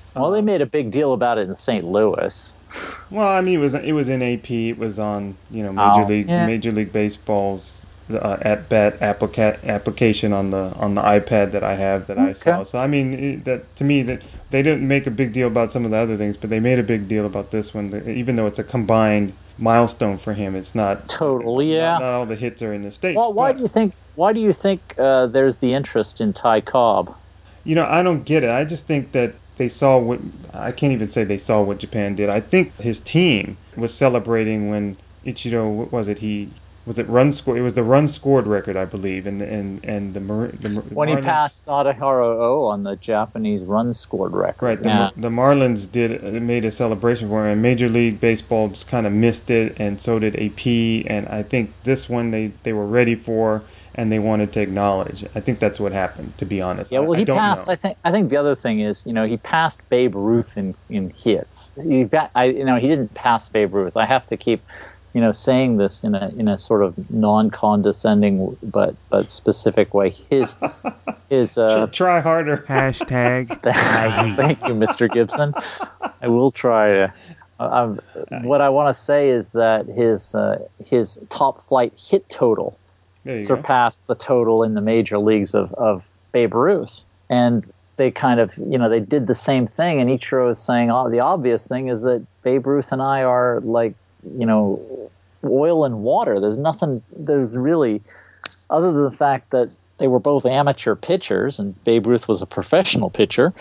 Well, they made a big deal about it in Saint Louis. Well, I mean, it was it was in A P. It was on you know Major Oh, League yeah. Major League Baseball's uh, at bat applica- application on the on the iPad that I have that I Okay. saw. So I mean, it, that to me that they didn't make a big deal about some of the other things, but they made a big deal about this one. that- Even though it's a combined milestone for him, it's not Totally, yeah. Not, not all the hits are in the states. Well, why but- do you think? Why do you think uh, there's the interest in Ty Cobb? You know, I don't get it. I just think that they saw what I can't even say they saw what Japan did. I think his team was celebrating when Ichiro, what was it? He was it run score? It was the run scored record, I believe, and and and the, Mar- the Mar- When he Marlins- passed Sadaharu O on the Japanese run scored record. Right, the, Yeah. Mar- the Marlins did made a celebration for him, and Major League Baseball just kind of missed it, and so did A P. And I think this one they, they were ready for, and they wanted to acknowledge. I think that's what happened, to be honest. Yeah, well, I, he I don't passed. know. I think. I think the other thing is, you know, he passed Babe Ruth in, in hits. He, ba- I, you know, he didn't pass Babe Ruth. I have to keep, you know, saying this in a in a sort of non-condescending but but specific way. His his. Uh, Try harder. Hashtag Thank you, Mister Gibson. I will try to. Uh, what I want to say is that his uh, his top flight hit total There you go. surpassed the total in the major leagues of, of Babe Ruth. And they kind of, you know, they did the same thing. And Ichiro is saying, oh, the obvious thing is that Babe Ruth and I are like, you know, oil and water. There's nothing, there's really, other than the fact that they were both amateur pitchers and Babe Ruth was a professional pitcher,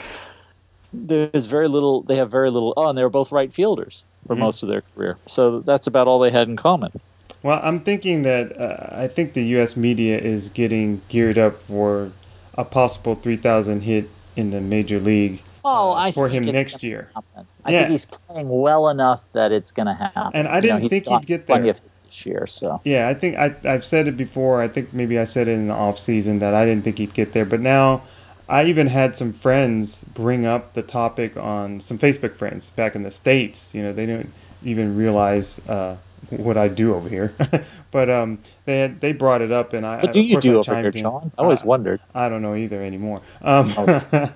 there's very little, they have very little, oh, and they were both right fielders for Mhm. most of their career. So that's about all they had in common. Well, I'm thinking that uh, I think the U S media is getting geared up for a possible three thousand hit in the major league Oh, uh, I for think him it's next gonna year. happen. I Yeah. think he's playing well enough that it's going to happen. And I You know, didn't he's think he'd got get plenty there. of hits this year, so Yeah, I think I, I've said it before. I think maybe I said it in the off season that I didn't think he'd get there. But now I even had some friends bring up the topic on some Facebook friends back in the States. You know, they didn't even realize uh, what I do over here. but um, they had, they brought it up, and I. what do of you course do I over chimed here, in. John? I always Uh, wondered. I don't know either anymore. Um, Oh.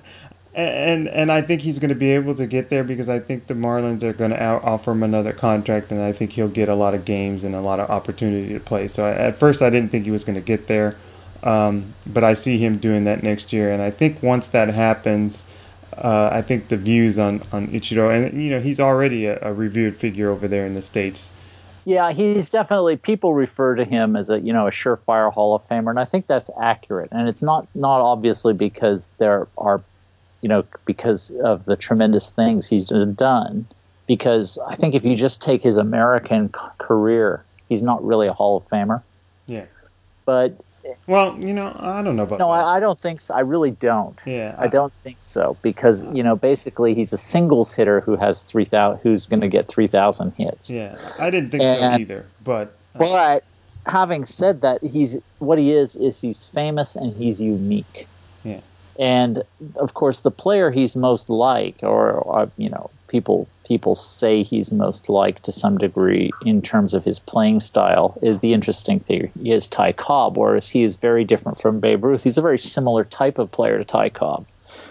and and I think he's going to be able to get there because I think the Marlins are going to offer him another contract, and I think he'll get a lot of games and a lot of opportunity to play. So I, at first I didn't think he was going to get there, um, but I see him doing that next year, and I think once that happens, uh, I think the views on on Ichiro, and you know he's already a, a revered figure over there in the States. Yeah, he's definitely, people refer to him as a, you know, a surefire Hall of Famer, and I think that's accurate. And it's not, not obviously because there are, you know, because of the tremendous things he's done, because I think if you just take his American c- career, he's not really a Hall of Famer. Yeah. But Well, you know, I don't know about no, that. I, I don't think so. I really don't. yeah, I don't think so because, you know, basically he's a singles hitter who has three thousand, who's going to get three thousand hits. Yeah, I didn't think so And- either, but. uh, But having said that, he's what he is is he's famous and he's unique. Yeah. And of course, the player he's most like, or, or you know, people people say he's most like to some degree in terms of his playing style, is the interesting thing. He is Ty Cobb, whereas he is very different from Babe Ruth. He's a very similar type of player to Ty Cobb,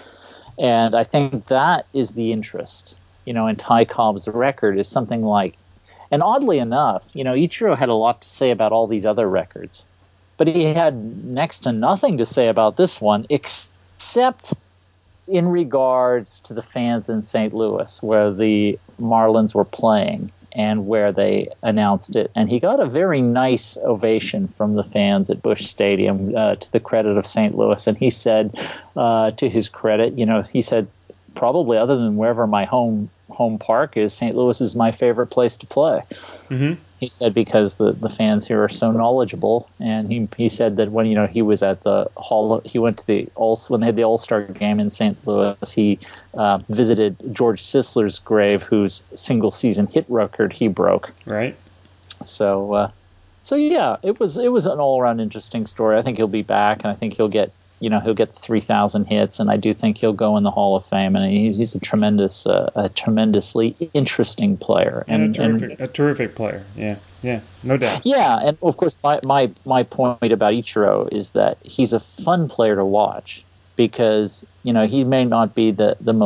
and I think that is the interest. You know, in Ty Cobb's record is something like. And oddly enough, you know, Ichiro had a lot to say about all these other records, but he had next to nothing to say about this one, except in regards to the fans in Saint Louis, where the Marlins were playing and where they announced it. And he got a very nice ovation from the fans at Busch Stadium, uh, to the credit of Saint Louis. And he said, uh, to his credit, you know, he said, probably other than wherever my home home park is, Saint Louis is my favorite place to play. Mhm. He said because the, the fans here are so knowledgeable, and he he said that when you know he was at the hall, he went to the all when they had the All Star game in Saint Louis, he uh, visited George Sisler's grave, whose single season hit record he broke. Right. So, uh, so yeah, it was it was an all around interesting story. I think he'll be back, and I think he'll get. You know, he'll get three thousand hits, and I do think he'll go in the Hall of Fame. And he's he's a tremendous, uh, a tremendously interesting player, And, and, a terrific, and a terrific player. Yeah, yeah, no doubt. yeah, and of course, my, my my point about Ichiro is that he's a fun player to watch because you know he may not be the the most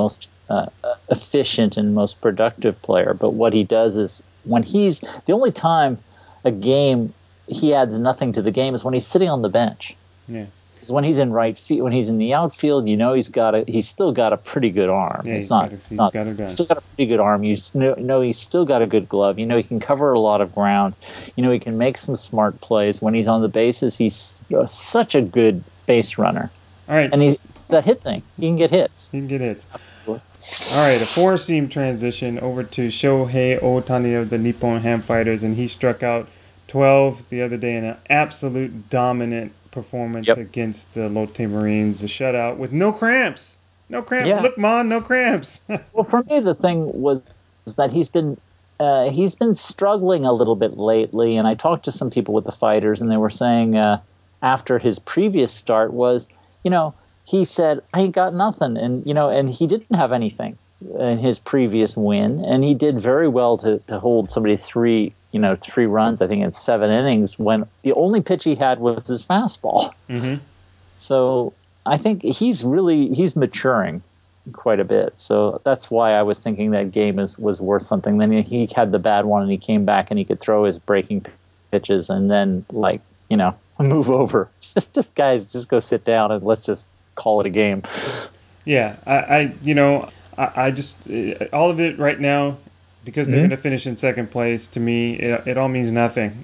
uh, efficient and most productive player. But what he does is when he's the only time a game he adds nothing to the game is when he's sitting on the bench. Yeah. Because when he's in right field, when he's in the outfield, you know he's got a he's still got a pretty good arm. Yeah, it's he's not, got a, he's not got a gun. still got a pretty good arm. You s- know, know he's still got a good glove. You know he can cover a lot of ground. You know he can make some smart plays. When he's on the bases, he's uh, such a good base runner. All right. And he's it's that hit thing. He can get hits. He can get hits. All right, a four-seam transition over to Shohei Ohtani of the Nippon Ham Fighters, and he struck out twelve the other day in an absolute dominant performance Yep. against the Lotte Marines, a shutout with no cramps. No cramps. Yeah. Look, Mon, no cramps. Well, for me, the thing was that he's been uh, he's been struggling a little bit lately, and I talked to some people with the Fighters, and they were saying uh, after his previous start was, you know, he said I ain't got nothing, and you know, and he didn't have anything in his previous win, and he did very well to to hold somebody three, you know, three runs, I think in seven innings, when the only pitch he had was his fastball. Mm-hmm. So I think he's really he's maturing quite a bit. So that's why I was thinking that game is was worth something. Then he had the bad one, and he came back and he could throw his breaking pitches, and then like you know move over. Just just guys, just go sit down and let's just call it a game. Yeah, I, I you know, I, I just uh, all of it right now because they're Mhm. going to finish in second place. To me, it, it all means nothing.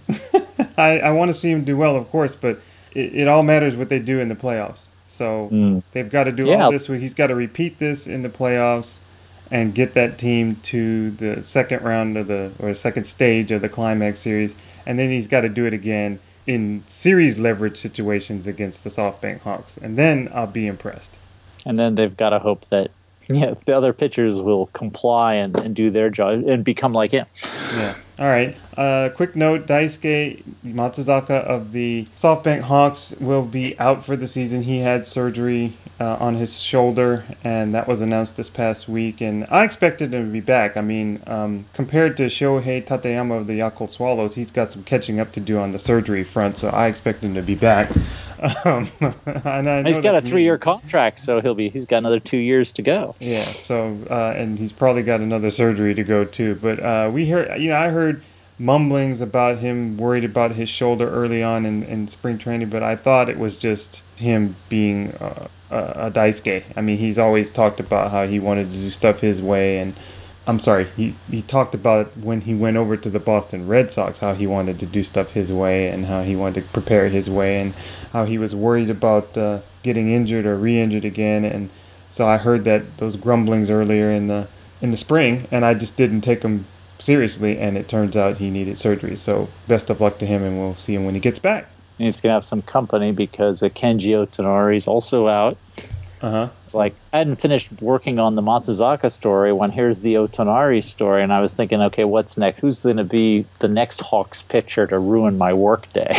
I, I want to see him do well, of course, but it, it all matters what they do in the playoffs. So Mm. they've got to do Yeah. all this. He's got to repeat this in the playoffs and get that team to the second round of the or second stage of the climax series, and then he's got to do it again in series leverage situations against the SoftBank Hawks, and then I'll be impressed. And then they've got to hope that yeah the other pitchers will comply and, and do their job and become like him. Yeah. All right. Uh, quick note: Daisuke Matsuzaka of the SoftBank Hawks will be out for the season. He had surgery uh, on his shoulder, and that was announced this past week. And I expected him to be back. I mean, um, compared to Shohei Tateyama of the Yakult Swallows, he's got some catching up to do on the surgery front. So I expect him to be back. Um, and I know He's got a that's three-year me. contract, so he'll be he's got another two years to go. Yeah, so uh, and he's probably got another surgery to go too. But uh, we heard, you know, I heard mumblings about him worried about his shoulder early on in, in spring training, but I thought it was just him being uh, a, a Daisuke. I mean, he's always talked about how he wanted to do stuff his way, and I'm sorry, he, he talked about when he went over to the Boston Red Sox, how he wanted to do stuff his way and how he wanted to prepare it his way and how he was worried about uh, getting injured or re-injured again. And so I heard that those grumblings earlier in the in the spring, and I just didn't take them seriously, and it turns out he needed surgery. So best of luck to him, and we'll see him when he gets back. And he's gonna have some company because uh, Kenji Otonori is also out. Uh-huh. It's like I hadn't finished working on the Matsuzaka story when here's the Otonari story, and I was thinking, okay, what's next? Who's going to be the next Hawks pitcher to ruin my workday?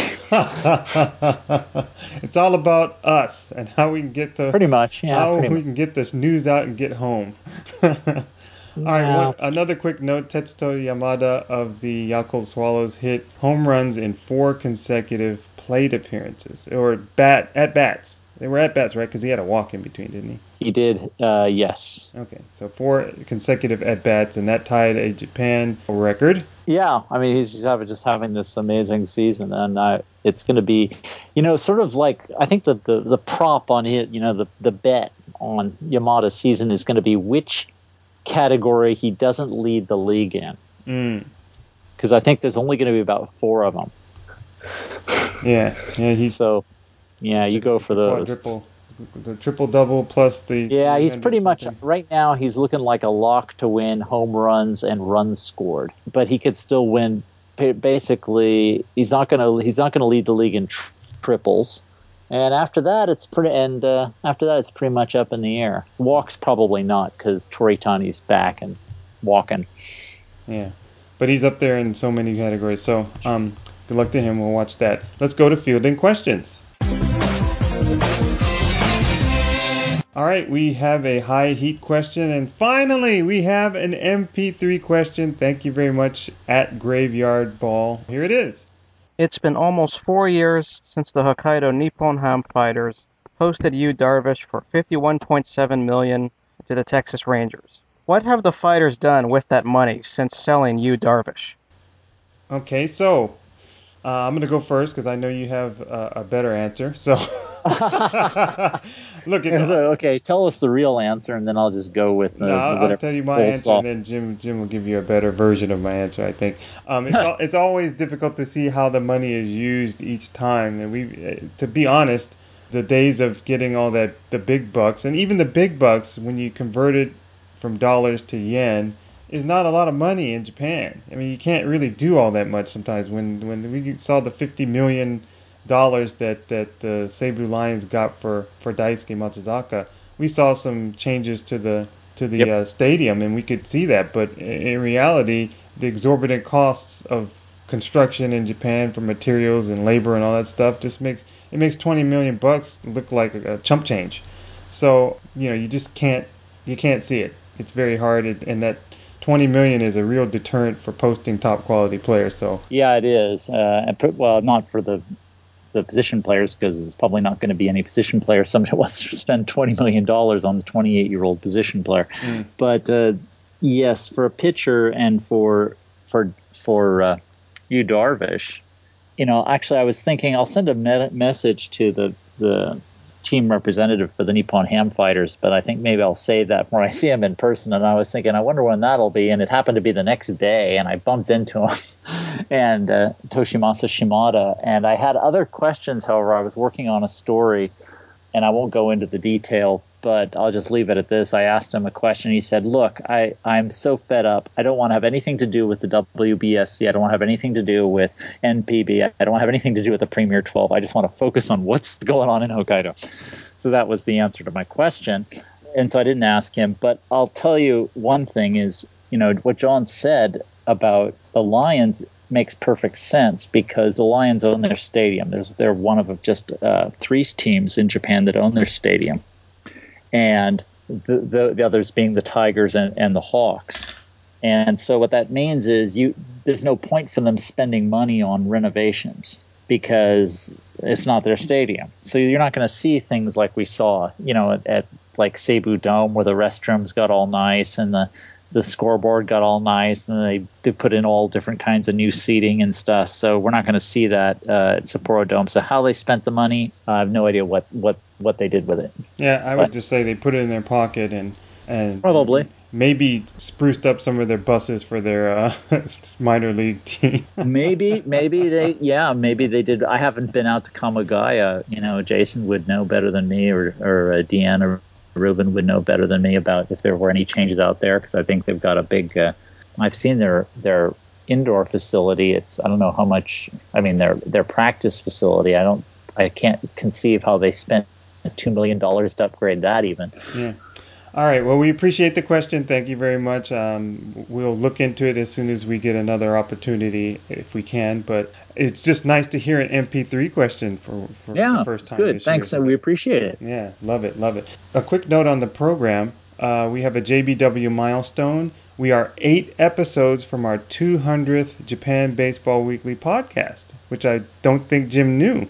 It's all about us and how we can get the Pretty much, yeah. how pretty we much. can get this news out and get home. All right, Yeah. one, another quick note. Tetsuto Yamada of the Yakult Swallows hit home runs in four consecutive plate appearances, or bat at bats. They were at bats, right? Because he had a walk in between, didn't he? He did, uh, yes. Okay, so four consecutive at bats, and that tied a Japan record. Yeah, I mean, he's having, just having this amazing season, and uh, it's going to be, you know, sort of like, I think that the, the prop on it, you know, the, the bet on Yamada's season is going to be which category he doesn't lead the league in. Mm. Because I think there's only going to be about four of them. Yeah, yeah, he's So, yeah, you go for those. quadruple, the triple double plus the. Yeah, he's pretty much, something. right now, he's looking like a lock to win home runs and runs scored. But he could still win. ba- Basically, he's not going to he's not going to lead the league in tr- triples. And after that, it's pretty. And uh, after that, it's pretty much up in the air. Walks probably not because Toritani's back and walking. Yeah, but he's up there in so many categories. So, um, good luck to him. We'll watch that. Let's go to fielding questions. All right, we have a high heat question, and finally, we have an M P three question. Thank you very much, at Graveyard Ball. Here it is. It's been almost four years since the Hokkaido Nippon Ham Fighters hosted Yu Darvish for fifty-one point seven million dollars to the Texas Rangers. What have the fighters done with that money since selling Yu Darvish? Okay, so uh, I'm going to go first because I know you have uh, a better answer. So, look, it's, So, okay, tell us the real answer, and then I'll just go with uh, no, I'll, whatever. I'll tell you my full answer, soft- and then Jim Jim will give you a better version of my answer. I think um, it's al- it's always difficult to see how the money is used each time, and we, uh, to be honest, the days of getting all that the big bucks, and even the big bucks when you convert it from dollars to yen, is not a lot of money in Japan. I mean, you can't really do all that much sometimes. When when we saw the fifty million dollars that that the Seibu Lions got for for Daisuke Matsuzaka, we saw some changes to the to the Yep. uh, stadium, and we could see that. But in in reality, the exorbitant costs of construction in Japan for materials and labor and all that stuff just makes it makes twenty million bucks look like a, a chump change. So you know, you just can't you can't see it. It's very hard, and and that twenty million is a real deterrent for posting top quality players. So Yeah, it is. Uh, and put, well, not for the the position players, because there's probably not going to be any position player. Somebody wants to spend twenty million dollars on the twenty-eight year old position player. Mm. But uh, yes, for a pitcher and for for for uh, Yu Darvish, you know, actually, I was thinking I'll send a me- message to the the team representative for the Nippon Ham Fighters, but I think maybe I'll save that when I see him in person. And I was thinking, I wonder when that'll be. And it happened to be the next day, and I bumped into him and uh, Toshimasa Shimada. And I had other questions, however. I was working on a story, and I won't go into the detail, but I'll just leave it at this. I asked him a question. He said, look, I, I'm so fed up. I don't want to have anything to do with the W B S C. I don't want to have anything to do with N P B. I don't want to have anything to do with the Premier twelve. I just want to focus on what's going on in Hokkaido. So that was the answer to my question. And so I didn't ask him. But I'll tell you one thing is, you know, what John said about the Lions makes perfect sense, because the Lions own their stadium. There's, they're one of just uh, three teams in Japan that own their stadium. And the, the, the others being the Tigers and, and the Hawks. And so what that means is you there's no point for them spending money on renovations, because it's not their stadium. So you're not going to see things like we saw, you know, at, at like Seibu Dome, where the restrooms got all nice and the the scoreboard got all nice, and they did put in all different kinds of new seating and stuff. So we're not going to see that uh, at Sapporo Dome. So how they spent the money, I have no idea what, what, what they did with it. yeah, I would But- just say they put it in their pocket and and Probably. maybe spruced up some of their buses for their uh, minor league team. maybe, maybe they, yeah, maybe they did. I haven't been out to Kamagaya. You know, Jason would know better than me, or or uh, Deanna Rubin would know better than me about if there were any changes out there, because I think they've got a big. Uh, I've seen their their indoor facility. It's I don't know how much. I mean, their their practice facility. I don't. I can't conceive how they spent two million dollars to upgrade that even. Yeah. All right. Well, we appreciate the question. Thank you very much. Um, we'll look into it as soon as we get another opportunity, if we can. But it's just nice to hear an M P three question for, for Yeah, the first it's time good. this Thanks, year. and we appreciate it. Yeah, love it, love it. A quick note on the program. Uh, we have a J B W milestone. We are eight episodes from our two hundredth Japan Baseball Weekly podcast, which I don't think Jim knew.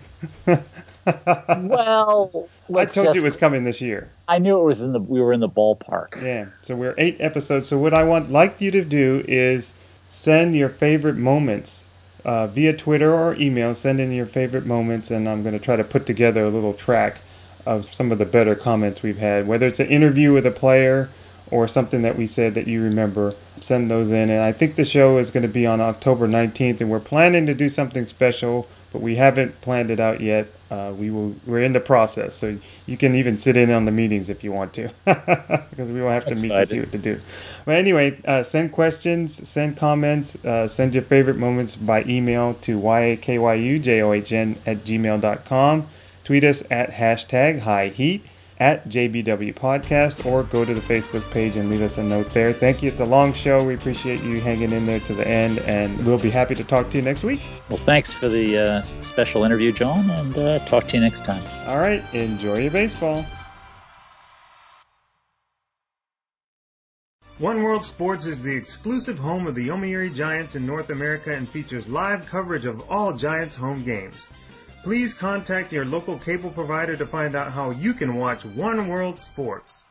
Well, I let's told just, you it was coming this year. I knew it was in the. We were in the ballpark. Yeah, so we're eight episodes. So what I want like you to do is send your favorite moments uh, via Twitter or email. Send in your favorite moments, and I'm going to try to put together a little track of some of the better comments we've had. Whether it's an interview with a player or something that we said that you remember, send those in. And I think the show is going to be on October nineteenth, and we're planning to do something special, but we haven't planned it out yet. Uh, we will. We're in the process, so you can even sit in on the meetings if you want to, because we will have to meet to Excited. see what to do. But anyway, uh, send questions, send comments, uh, send your favorite moments by email to yakyujohn at gmail dot com. Tweet us at hashtag high heat at J B W Podcast, or go to the Facebook page and leave us a note there. Thank you. It's a long show. We appreciate you hanging in there to the end, and we'll be happy to talk to you next week. Well, thanks for the uh, special interview, John, and uh, talk to you next time. All right. Enjoy your baseball. One World Sports is the exclusive home of the Yomiuri Giants in North America and features live coverage of all Giants home games. Please contact your local cable provider to find out how you can watch One World Sports.